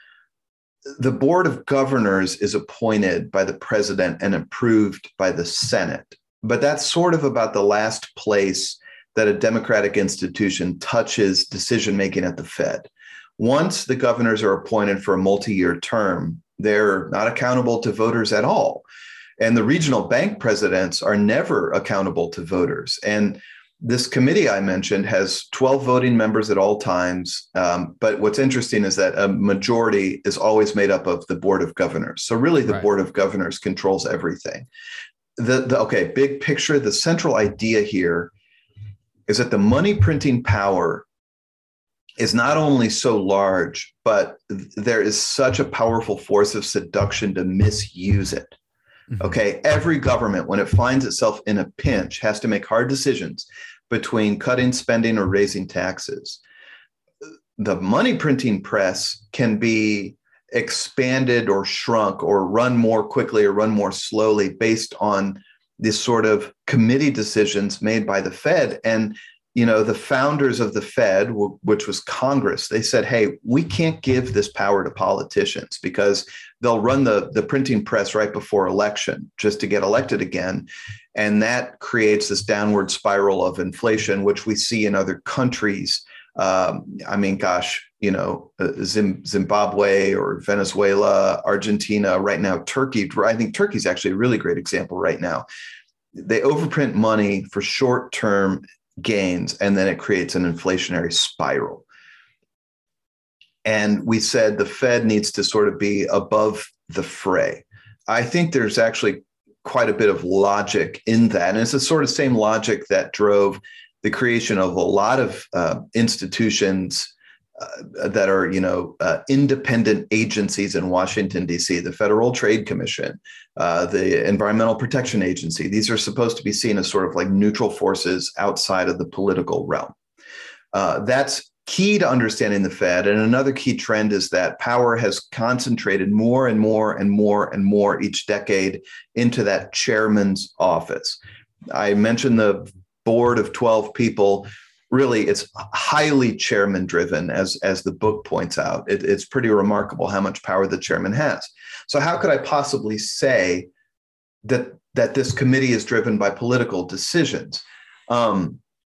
The Board of Governors is appointed by the president and approved by the Senate. But that's sort of about the last place that a democratic institution touches decision-making at the Fed. Once the governors are appointed for a multi-year term, they're not accountable to voters at all. And the regional bank presidents are never accountable to voters. And this committee I mentioned has twelve voting members at all times. Um, but what's interesting is that a majority is always made up of the Board of Governors. So really the right. Board of Governors controls everything. The, the okay, big picture, the central idea here is that the money printing power is not only so large, but there is such a powerful force of seduction to misuse it. Mm-hmm. Okay, every government, when it finds itself in a pinch, has to make hard decisions between cutting spending or raising taxes. The money printing press can be expanded or shrunk or run more quickly or run more slowly based on this sort of committee decisions made by the Fed. And you know, the founders of the Fed, which was Congress, they said, hey, we can't give this power to politicians because they'll run the, the printing press right before election just to get elected again. And that creates this downward spiral of inflation, which we see in other countries. Um, I mean, gosh, you know, Zim, Zimbabwe or Venezuela, Argentina, right now, Turkey. I think Turkey's actually a really great example right now. They overprint money for short-term gains, and then it creates an inflationary spiral. And we said the Fed needs to sort of be above the fray. I think there's actually quite a bit of logic in that. And it's the sort of same logic that drove the creation of a lot of uh, institutions uh, that are, you know, uh, independent agencies in Washington, D C, the Federal Trade Commission, uh, the Environmental Protection Agency. These are supposed to be seen as sort of like neutral forces outside of the political realm. Uh, that's key to understanding the Fed. And another key trend is that power has concentrated more and more and more and more each decade into that chairman's office. I mentioned the board of twelve people. Really, it's highly chairman driven, as, as the book points out. It, it's pretty remarkable how much power the chairman has. So how could I possibly say that, that this committee is driven by political decisions? Um,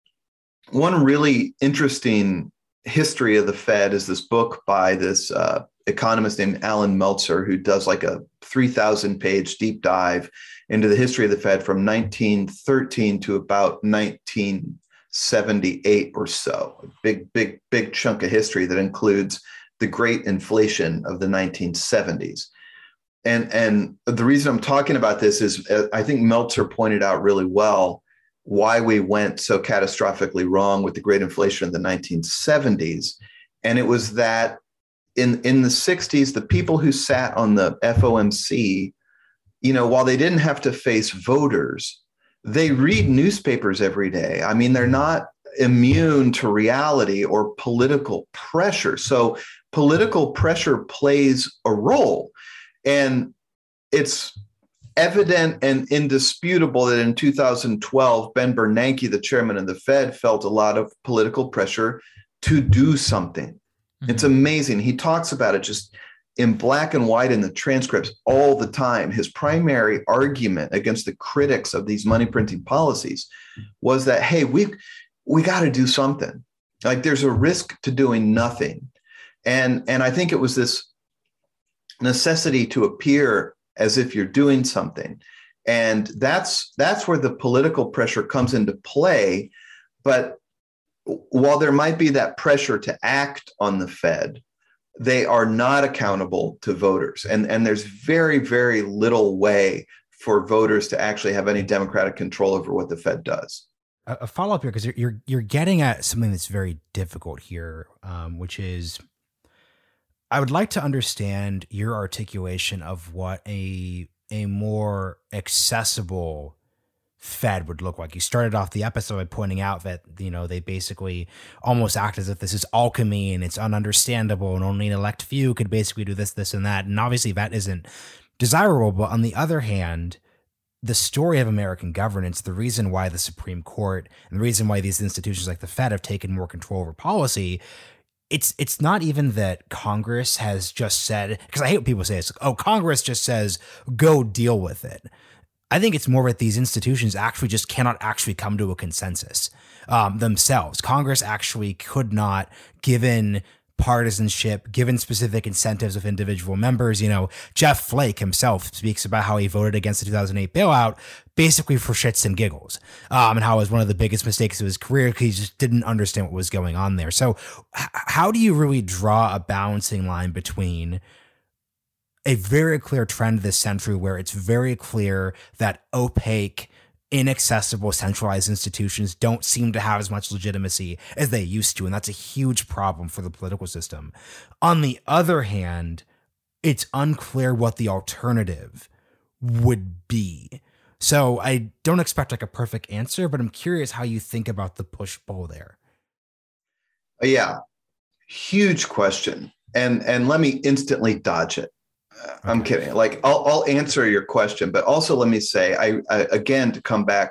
one really interesting history of the Fed is this book by this uh, economist named Alan Meltzer, who does like a three thousand page deep dive into the history of the Fed from nineteen thirteen to about nineteen seventy-eight or so. A big, big, big chunk of history that includes the great inflation of the nineteen seventies. And, and the reason I'm talking about this is uh, I think Meltzer pointed out really well why we went so catastrophically wrong with the great inflation of the nineteen seventies. And it was that in, in the sixties, the people who sat on the F O M C, you know, while they didn't have to face voters, they read newspapers every day. I mean, they're not immune to reality or political pressure. So political pressure plays a role. And it's evident and indisputable that in two thousand twelve, Ben Bernanke, the chairman of the Fed, felt a lot of political pressure to do something. Mm-hmm. It's amazing. He talks about it just in black and white in the transcripts all the time. His primary argument against the critics of these money printing policies was that, hey, we we got to do something. Like there's a risk to doing nothing. And, and I think it was this necessity to appear as if you're doing something. And that's that's where the political pressure comes into play. But while there might be that pressure to act on the Fed, they are not accountable to voters. And, and there's very, very little way for voters to actually have any democratic control over what the Fed does. A, a follow-up here, because you're, you're you're getting at something that's very difficult here, um, which is I would like to understand your articulation of what a a more accessible Fed would look like. You started off the episode by pointing out that, you know, they basically almost act as if this is alchemy and it's ununderstandable and only an elect few could basically do this, this, and that. And obviously that isn't desirable. But on the other hand, the story of American governance, the reason why the Supreme Court and the reason why these institutions like the Fed have taken more control over policy, it's it's not even that Congress has just said, because I hate when people say it's like, oh, Congress just says, go deal with it. I think it's more that these institutions actually just cannot actually come to a consensus um, themselves. Congress actually could not, given partisanship, given specific incentives of individual members. You know, Jeff Flake himself speaks about how he voted against the two thousand eight bailout basically for shits and giggles, um, and how it was one of the biggest mistakes of his career because he just didn't understand what was going on there. So h- how do you really draw a balancing line between a very clear trend this century where it's very clear that opaque, inaccessible, centralized institutions don't seem to have as much legitimacy as they used to, and that's a huge problem for the political system. On the other hand, it's unclear what the alternative would be. So I don't expect like a perfect answer, but I'm curious how you think about the push-pull there. Yeah, huge question. And and let me instantly dodge it. Okay. I'm kidding. Like I'll, I'll answer your question, but also let me say, I, I again, to come back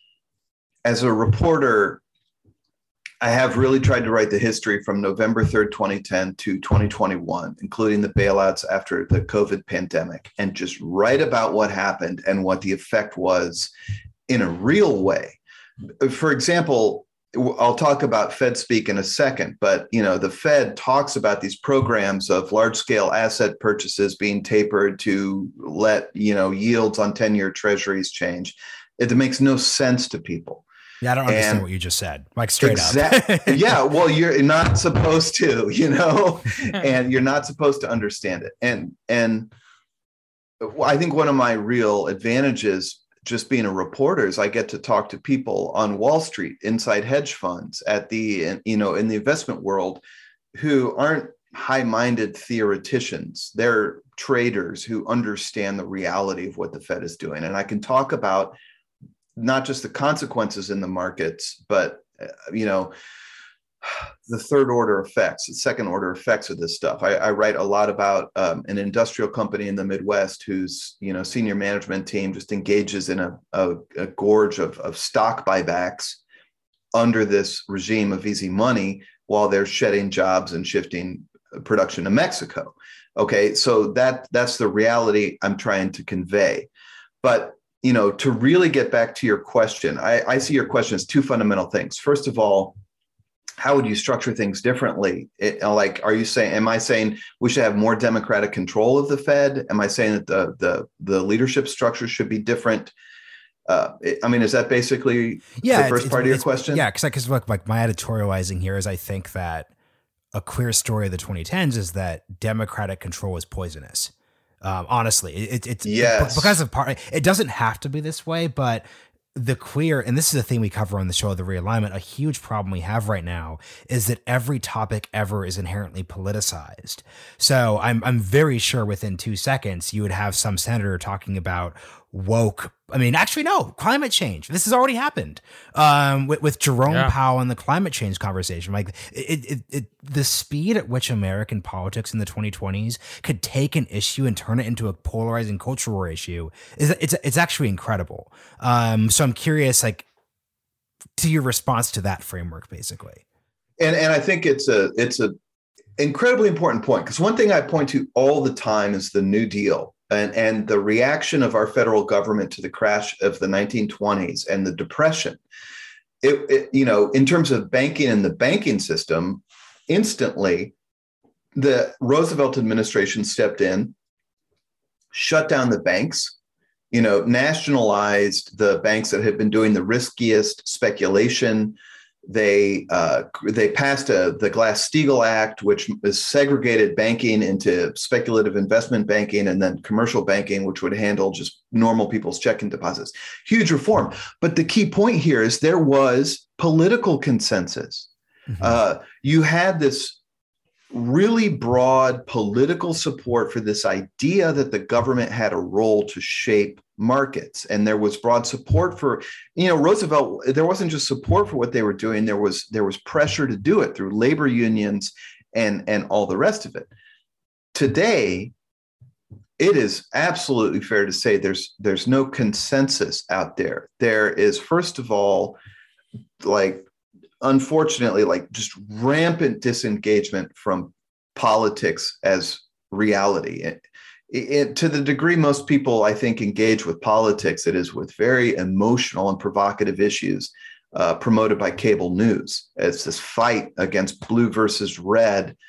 as a reporter, I have really tried to write the history from November third, twenty ten to twenty twenty-one, including the bailouts after the COVID pandemic, and just write about what happened and what the effect was in a real way. For example, I'll talk about Fed speak in a second, but you know, the Fed talks about these programs of large-scale asset purchases being tapered to let, you know, yields on ten-year treasuries change. It makes no sense to people. Yeah, I don't understand and what you just said, like straight exact, up. Yeah, well, you're not supposed to, you know, and you're not supposed to understand it. And and I think one of my real advantages just being a reporter is I get to talk to people on Wall Street, inside hedge funds, at the, you know, in the investment world, who aren't high-minded theoreticians. They're traders who understand the reality of what the Fed is doing. And I can talk about not just the consequences in the markets, but, uh, you know, the third order effects, the second order effects of this stuff. I, I write a lot about um, an industrial company in the Midwest whose, you know, senior management team just engages in a, a, a gorge of, of stock buybacks under this regime of easy money while they're shedding jobs and shifting production to Mexico. Okay, so that that's the reality I'm trying to convey. But, you know, to really get back to your question, I, I see your question as two fundamental things. First of all, how would you structure things differently? It, like, are you saying, am I saying we should have more democratic control of the Fed? Am I saying that the the, the leadership structure should be different? Uh, it, I mean, is that basically yeah, the first it's, part it's, of your question? Yeah, because because look, like my editorializing here is I think that a clear story of the twenty tens is that democratic control is poisonous. Um, honestly, it, it's yes. because of part. It doesn't have to be this way, but the clear, and this is a thing we cover on the show, the realignment, a huge problem we have right now is that every topic ever is inherently politicized. So I'm I'm very sure within two seconds you would have some senator talking about woke. I mean, actually, no, climate change. This has already happened um, with, with Jerome yeah. Powell and the climate change conversation. Like it, it, it, the speed at which American politics in the twenty twenties could take an issue and turn it into a polarizing cultural war issue is it's it's actually incredible. Um, so I'm curious, like, to your response to that framework, basically. And and I think it's a it's a incredibly important point, because one thing I point to all the time is the New Deal. And, and the reaction of our federal government to the crash of the nineteen twenties and the Depression. It, it, you know, in terms of banking and the banking system, instantly, the Roosevelt administration stepped in, shut down the banks, you know, nationalized the banks that had been doing the riskiest speculation. They uh, they passed a, the Glass-Steagall Act, which is segregated banking into speculative investment banking and then commercial banking, which would handle just normal people's checking deposits. Huge reform. But the key point here is there was political consensus. Mm-hmm. Uh, you had this really broad political support for this idea that the government had a role to shape markets. And there was broad support for, you know, Roosevelt, there wasn't just support for what they were doing. There was there was pressure to do it through labor unions and, and all the rest of it. Today, it is absolutely fair to say there's there's no consensus out there. There is, first of all, like, unfortunately, like just rampant disengagement from politics as reality. It, it, to the degree most people, I think, engage with politics, it is with very emotional and provocative issues uh, promoted by cable news. It's this fight against blue versus red,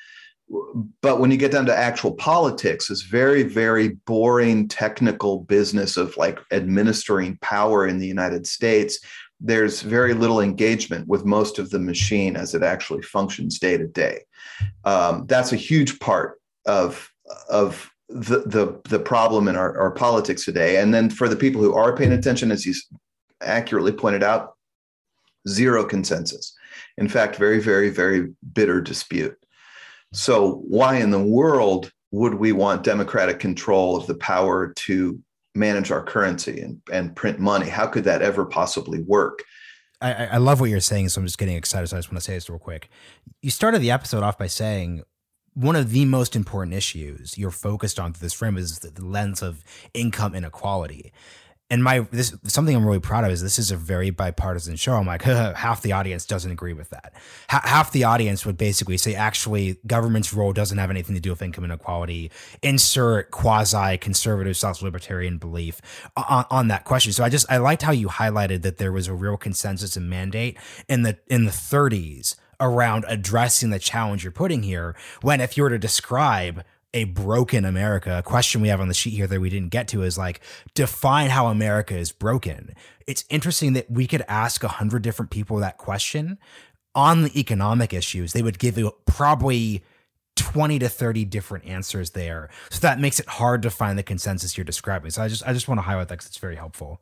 But when you get down to actual politics, it's very, very boring technical business of like administering power in the United States. There's very little engagement with most of the machine as it actually functions day to day. Um, that's a huge part of, of the, the, the problem in our, our politics today. And then for the people who are paying attention, as you accurately pointed out, zero consensus. In fact, very, very, very bitter dispute. So why in the world would we want democratic control of the power to manage our currency and, and print money? How could that ever possibly work? I, I love what you're saying, so I'm just getting excited. So I just want to say this real quick. You started the episode off by saying one of the most important issues you're focused on through this frame is the lens of income inequality. And my this something I'm really proud of is this is a very bipartisan show. I'm like, half the audience doesn't agree with that. H- half the audience would basically say, actually, government's role doesn't have anything to do with income inequality. Insert quasi-conservative, self-libertarian belief on, on that question. So I just I liked how you highlighted that there was a real consensus and mandate in the in the thirties around addressing the challenge you're putting here. When if you were to describe a broken America, a question we have on the sheet here that we didn't get to is like, define how America is broken. It's interesting that we could ask a hundred different people that question on the economic issues. They would give you probably twenty to thirty different answers there. So that makes it hard to find the consensus you're describing. So I just, I just want to highlight that because it's very helpful.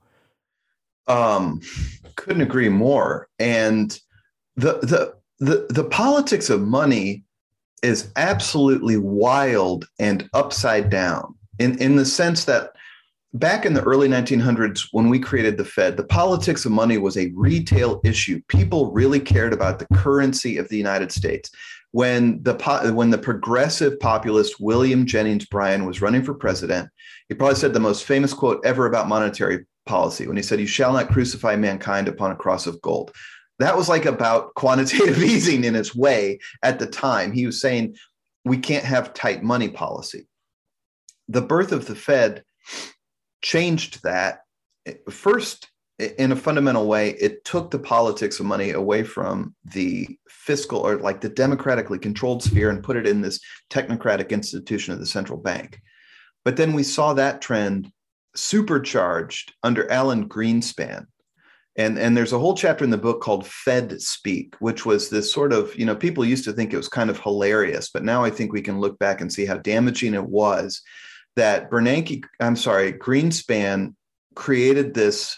Um, couldn't agree more. And the, the, the, the politics of money is absolutely wild and upside down in, in the sense that back in the early nineteen hundreds, when we created the Fed, the politics of money was a retail issue. People really cared about the currency of the United States. When the when the progressive populist William Jennings Bryan was running for president, he probably said the most famous quote ever about monetary policy when he said, "You shall not crucify mankind upon a cross of gold." That was like about quantitative easing in its way at the time. He was saying we can't have tight money policy. The birth of the Fed changed that. First, in a fundamental way, it took the politics of money away from the fiscal or like the democratically controlled sphere and put it in this technocratic institution of the central bank. But then we saw that trend supercharged under Alan Greenspan. And, and there's a whole chapter in the book called Fed Speak, which was this sort of, you know, people used to think it was kind of hilarious, but now I think we can look back and see how damaging it was that Bernanke, I'm sorry, Greenspan created this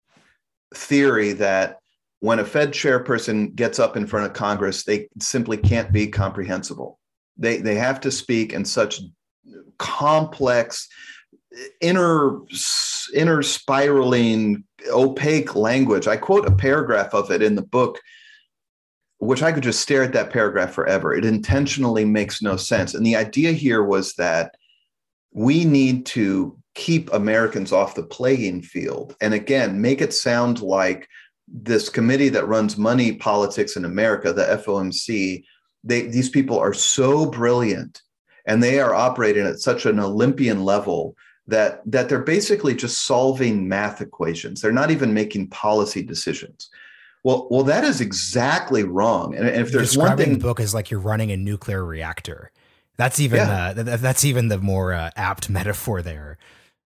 theory that when a Fed chairperson gets up in front of Congress, they simply can't be comprehensible. They, they have to speak in such complex, inner, inner spiraling, opaque language. I quote a paragraph of it in the book, which I could just stare at that paragraph forever. It intentionally makes no sense. And the idea here was that we need to keep Americans off the playing field. And again, make it sound like this committee that runs money politics in America, the F O M C, they, these people are so brilliant and they are operating at such an Olympian level that, that they're basically just solving math equations. They're not even making policy decisions. Well, well, that is exactly wrong. And if You're there's one thing, the book is like you're running a nuclear reactor. That's even yeah. uh, th- that's even the more uh, apt metaphor there.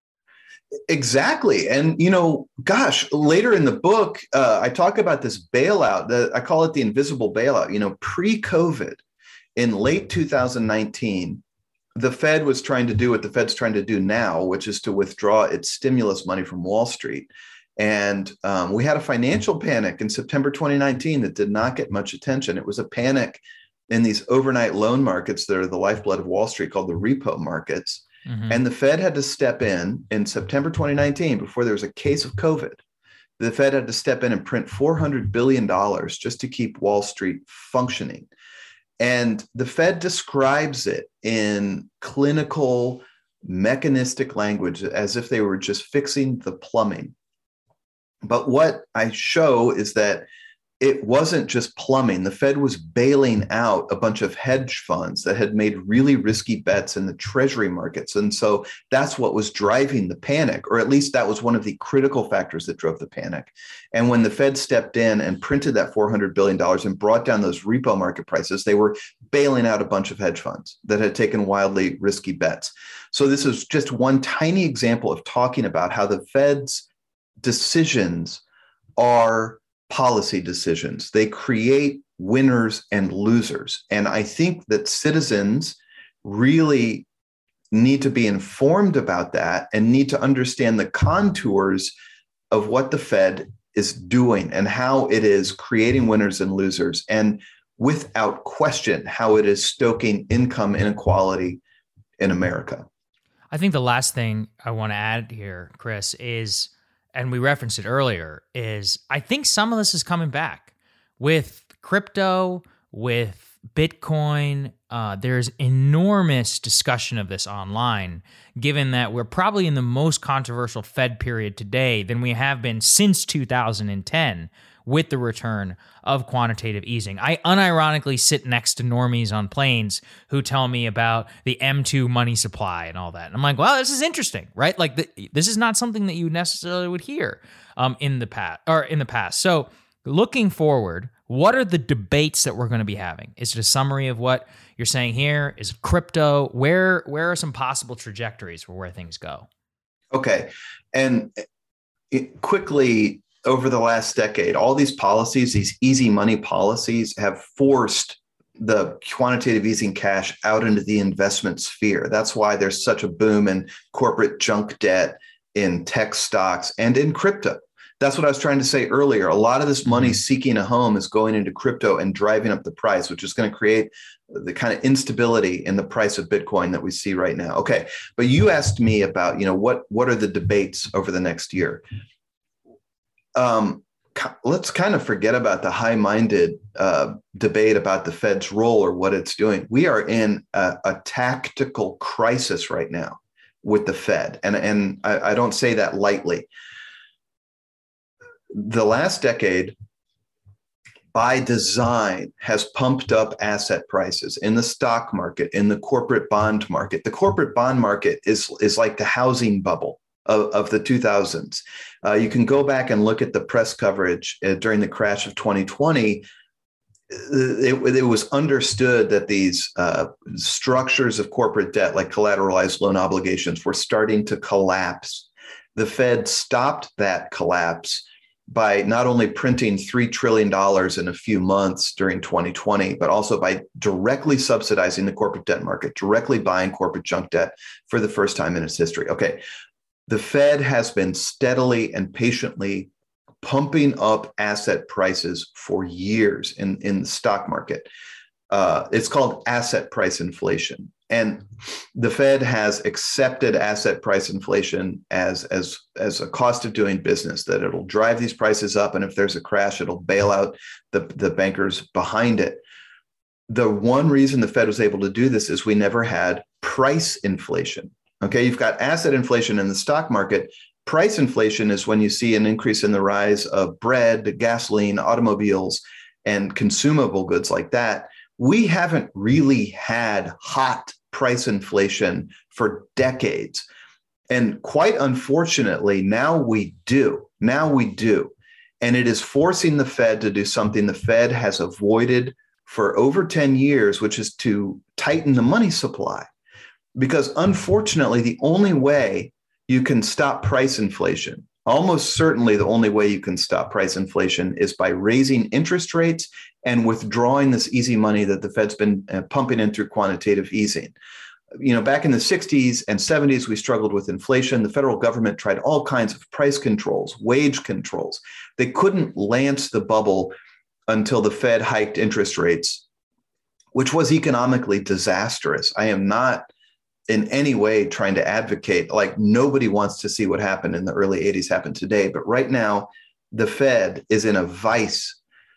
Exactly. And, you know, gosh, later in the book, uh, I talk about this bailout that I call it the invisible bailout. You know, pre-COVID in late two thousand nineteen, the Fed was trying to do what the Fed's trying to do now, which is to withdraw its stimulus money from Wall Street. And um, we had a financial panic in September twenty nineteen that did not get much attention. It was a panic in these overnight loan markets that are the lifeblood of Wall Street called the repo markets. Mm-hmm. And the Fed had to step in in September twenty nineteen before there was a case of COVID. The Fed had to step in and print four hundred billion dollars just to keep Wall Street functioning. And the Fed describes it in clinical, mechanistic language as if they were just fixing the plumbing. But what I show is that it wasn't just plumbing. The Fed was bailing out a bunch of hedge funds that had made really risky bets in the treasury markets. And so that's what was driving the panic, or at least that was one of the critical factors that drove the panic. And when the Fed stepped in and printed that four hundred billion dollars and brought down those repo market prices, they were bailing out a bunch of hedge funds that had taken wildly risky bets. So this is just one tiny example of talking about how the Fed's decisions are policy decisions. They create winners and losers. And I think that citizens really need to be informed about that and need to understand the contours of what the Fed is doing and how it is creating winners and losers. And without question, how it is stoking income inequality in America. I think the last thing I want to add here, Chris, is, and we referenced it earlier, is I think some of this is coming back with crypto, with Bitcoin. Uh, there's enormous discussion of this online, given that we're probably in the most controversial Fed period today than we have been since two thousand ten with the return of quantitative easing. I unironically sit next to normies on planes who tell me about the M two money supply and all that. And I'm like, well, this is interesting, right? Like the, this is not something that you necessarily would hear um, in the past or in the past. So looking forward, what are the debates that we're going to be having? Is it a summary of what you're saying here? Is it crypto? Where, where are some possible trajectories for where things go? Okay. And it, quickly, over the last decade, all these policies, these easy money policies, have forced the quantitative easing cash out into the investment sphere. That's why there's such a boom in corporate junk debt, in tech stocks, and in crypto. That's what I was trying to say earlier. A lot of this money seeking a home is going into crypto and driving up the price, which is going to create the kind of instability in the price of Bitcoin that we see right now. Okay, but you asked me about, you know, what what are the debates over the next year? Um, let's kind of forget about the high-minded uh, debate about the Fed's role or what it's doing. We are in a, a tactical crisis right now with the Fed, and and I, I don't say that lightly. The last decade, by design, has pumped up asset prices in the stock market, in the corporate bond market. The corporate bond market is, is like the housing bubble of, of the two thousands. Uh, you can go back and look at the press coverage uh, during the crash of twenty twenty. It, it was understood that these uh, structures of corporate debt, like collateralized loan obligations, were starting to collapse. The Fed stopped that collapse by not only printing three trillion dollars in a few months during twenty twenty, but also by directly subsidizing the corporate debt market, directly buying corporate junk debt for the first time in its history. Okay, the Fed has been steadily and patiently pumping up asset prices for years in, in the stock market. Uh, it's called asset price inflation. And the Fed has accepted asset price inflation as, as, as a cost of doing business, that it'll drive these prices up. And if there's a crash, it'll bail out the, the bankers behind it. The one reason the Fed was able to do this is we never had price inflation. Okay, you've got asset inflation in the stock market. Price inflation is when you see an increase in the rise of bread, gasoline, automobiles, and consumable goods like that. We haven't really had hot price inflation for decades. And quite unfortunately, now we do. Now we do. And it is forcing the Fed to do something the Fed has avoided for over ten years, which is to tighten the money supply. Because unfortunately, the only way you can stop price inflation, almost certainly the only way you can stop price inflation, is by raising interest rates and withdrawing this easy money that the Fed's been uh, pumping in through quantitative easing. You know, back in the sixties and seventies, we struggled with inflation. The federal government tried all kinds of price controls, wage controls. They couldn't lance the bubble until the Fed hiked interest rates, which was economically disastrous. I am not in any way trying to advocate, like nobody wants to see what happened in the early eighties happen today. But right now, the Fed is in a vice.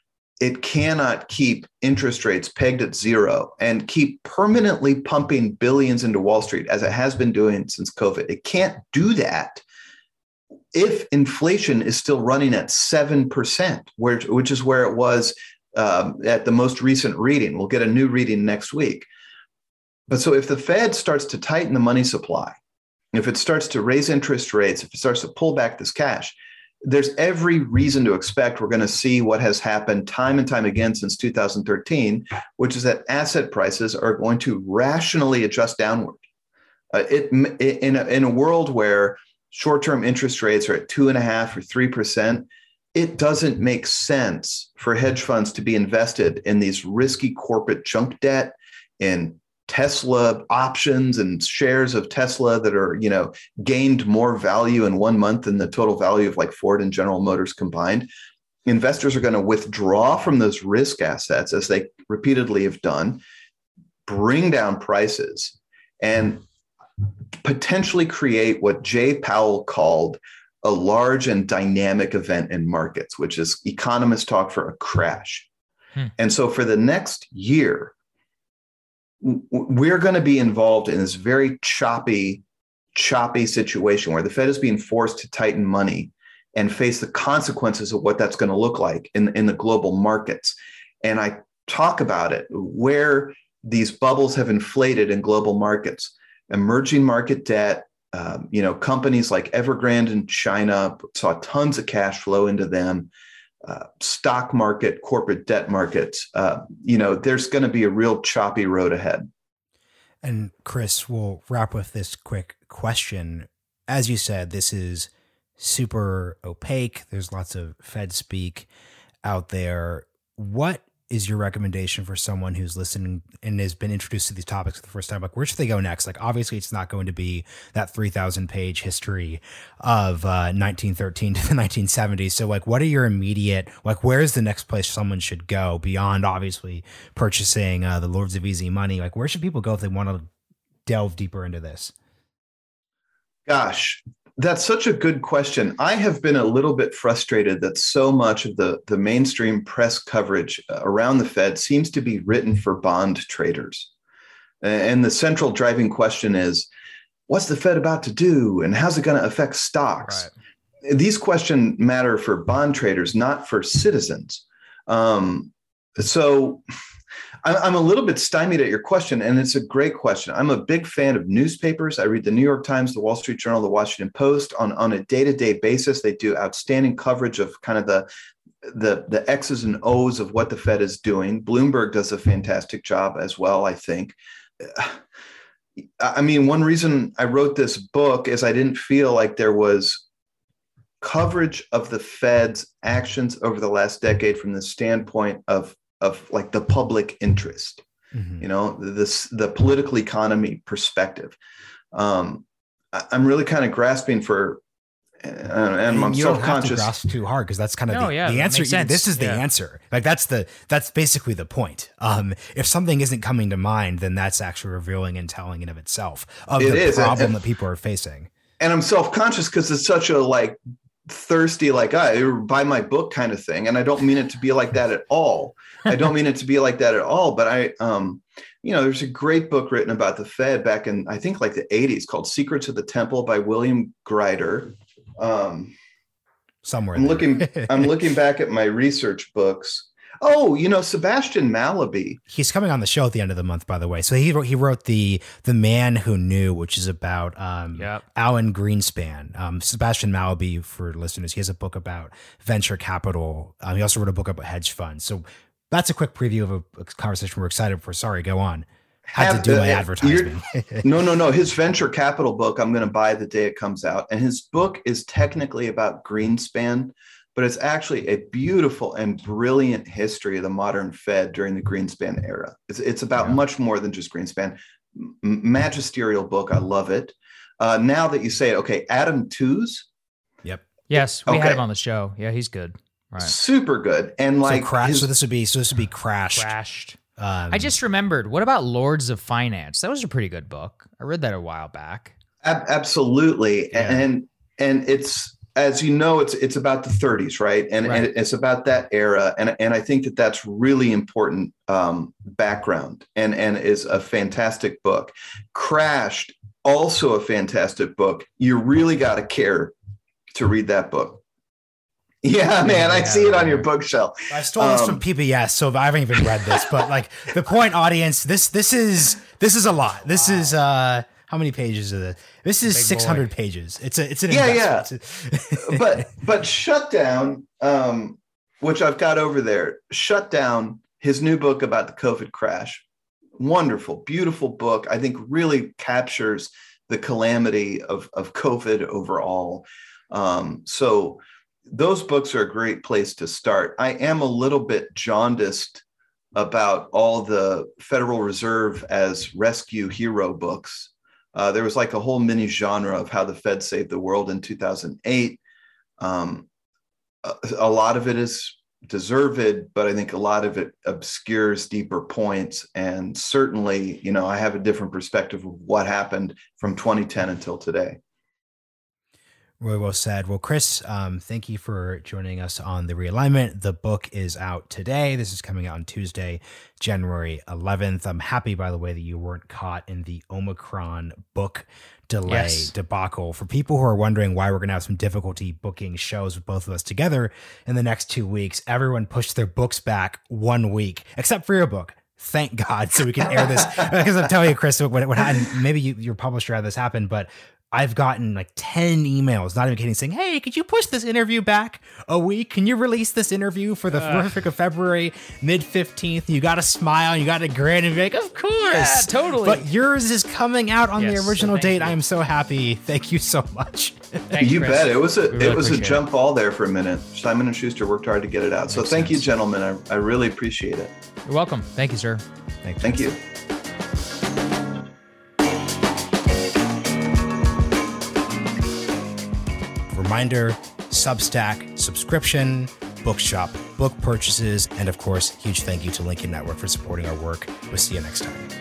It cannot keep interest rates pegged at zero and keep permanently pumping billions into Wall Street as it has been doing since COVID. It can't do that if inflation is still running at seven percent, where, which is where it was um, at the most recent reading. We'll get a new reading next week. But so if the Fed starts to tighten the money supply, if it starts to raise interest rates, if it starts to pull back this cash, there's every reason to expect we're going to see what has happened time and time again since two thousand thirteen, which is that asset prices are going to rationally adjust downward. Uh, it, in, a, in a world where short-term interest rates are at two and a half or three percent, it doesn't make sense for hedge funds to be invested in these risky corporate junk debt, in Tesla options and shares of Tesla that are, you know, gained more value in one month than the total value of like Ford and General Motors combined. Investors are going to withdraw from those risk assets, as they repeatedly have done, bring down prices, and potentially create what Jay Powell called a large and dynamic event in markets, which is economists talk for a crash. Hmm. And so for the next year, we're going to be involved in this very choppy, choppy situation where the Fed is being forced to tighten money and face the consequences of what that's going to look like in, in the global markets. And I talk about it, where these bubbles have inflated in global markets, emerging market debt, um, you know, companies like Evergrande in China saw tons of cash flow into them. Uh, stock market, corporate debt markets, uh, you know, there's going to be a real choppy road ahead. And Chris, we'll wrap with this quick question. As you said, this is super opaque. There's lots of Fed speak out there. What is your recommendation for someone who's listening and has been introduced to these topics for the first time? Like, where should they go next? Like, obviously it's not going to be that three thousand page history of uh, nineteen thirteen to the nineteen seventies. So like, what are your immediate, like, where's the next place someone should go beyond obviously purchasing uh, the Lords of Easy Money? Like, where should people go if they want to delve deeper into this? Gosh, that's such a good question. I have been a little bit frustrated that so much of the, the mainstream press coverage around the Fed seems to be written for bond traders. And the central driving question is, what's the Fed about to do? And how's it going to affect stocks? Right. These questions matter for bond traders, not for citizens. Um, so I'm a little bit stymied at your question, and it's a great question. I'm a big fan of newspapers. I read the New York Times, the Wall Street Journal, the Washington Post on, on a day-to-day basis. They do outstanding coverage of kind of the, the, the X's and O's of what the Fed is doing. Bloomberg does a fantastic job as well, I think. I mean, one reason I wrote this book is I didn't feel like there was coverage of the Fed's actions over the last decade from the standpoint of of like the public interest, mm-hmm. you know, this, the political economy perspective. Um, I, I'm really kind of grasping for, and, and I'm you self-conscious. Don't have to grasp too hard, because that's kind of no, the, yeah, the answer. This is the yeah. answer. Like that's the, that's basically the point. Um, if something isn't coming to mind, then that's actually revealing and telling in of itself of it the is. problem and, that people are facing. And I'm self-conscious because it's such a like thirsty, like, I ah, buy my book kind of thing. And I don't mean it to be like that at all. I don't mean it to be like that at all. But I, um, you know, there's a great book written about the Fed back in, I think like the eighties called Secrets of the Temple by William Greider. Um, Somewhere. I'm looking, I'm looking back at my research books. Oh, you know, Sebastian Mallaby. He's coming on the show at the end of the month, by the way. So he wrote, he wrote the The Man Who Knew, which is about um, yep. Alan Greenspan. Um, Sebastian Mallaby, for listeners, he has a book about venture capital. Um, he also wrote a book about hedge funds. So that's a quick preview of a, a conversation we're excited for. Sorry, go on. Had Have, to do uh, my advertisement. no, no, no. His venture capital book, I'm going to buy the day it comes out. And his book is technically about Greenspan, but it's actually a beautiful and brilliant history of the modern Fed during the Greenspan era. It's, it's about yeah. much more than just Greenspan. M- magisterial book. I love it. Uh, now that you say it, okay, Adam Tooze. Yep. Yes, we okay. had him on the show. Yeah, he's good. Right. Super good. And like, so, crash, his, so this would be so this would be crashed. Crashed. Um, I just remembered. What about Lords of Finance? That was a pretty good book. I read that a while back. Ab- absolutely, yeah. and and it's. As you know, it's it's about the thirties, right? And, right. and it's about that era, and and I think that that's really important um, background, and and is a fantastic book. Crashed, also a fantastic book. You really got to care to read that book. Yeah, man, I see it on your bookshelf. I stole this um, from P B S, so I haven't even read this. But like the point, audience, this this is this is a lot. This wow. is uh, how many pages is it? This is six hundred pages. It's a it's an yeah investment. yeah. but but Shutdown, um, which I've got over there, Shutdown, his new book about the COVID crash. Wonderful, beautiful book. I think really captures the calamity of of COVID overall. Um, so. Those books are a great place to start. I am a little bit jaundiced about all the Federal Reserve as rescue hero books. Uh, there was like a whole mini genre of how the Fed saved the world in two thousand eight. Um, a, a lot of it is deserved, but I think a lot of it obscures deeper points. And certainly, you know, I have a different perspective of what happened from twenty ten until today. Really well said. Well, Chris, um, thank you for joining us on The Realignment. The book is out today. This is coming out on Tuesday, January eleventh. I'm happy, by the way, that you weren't caught in the Omicron book delay yes. debacle. For people who are wondering why we're going to have some difficulty booking shows with both of us together in the next two weeks, everyone pushed their books back one week, except for your book. Thank God. So we can air this. Because I'm telling you, Chris, what, what happened, maybe you, your publisher had this happen, but I've gotten like ten emails, not even kidding, saying, hey, could you push this interview back a week? Can you release this interview for the uh, first week of February, mid fifteenth? You got to smile, you got to grin and be like, of course. Yeah, totally. But yours is coming out on yes, the original so date. You. I am so happy. Thank you so much. Thanks, you Chris. bet. It was a really it was a jump it. ball there for a minute. Simon and Schuster worked hard to get it out. So Makes thank sense. you, gentlemen. I, I really appreciate it. You're welcome. Thank you, sir. Thank you. Thank you. Reminder, Substack, subscription, bookshop, book purchases, and of course, huge thank you to Lincoln Network for supporting our work. We'll see you next time.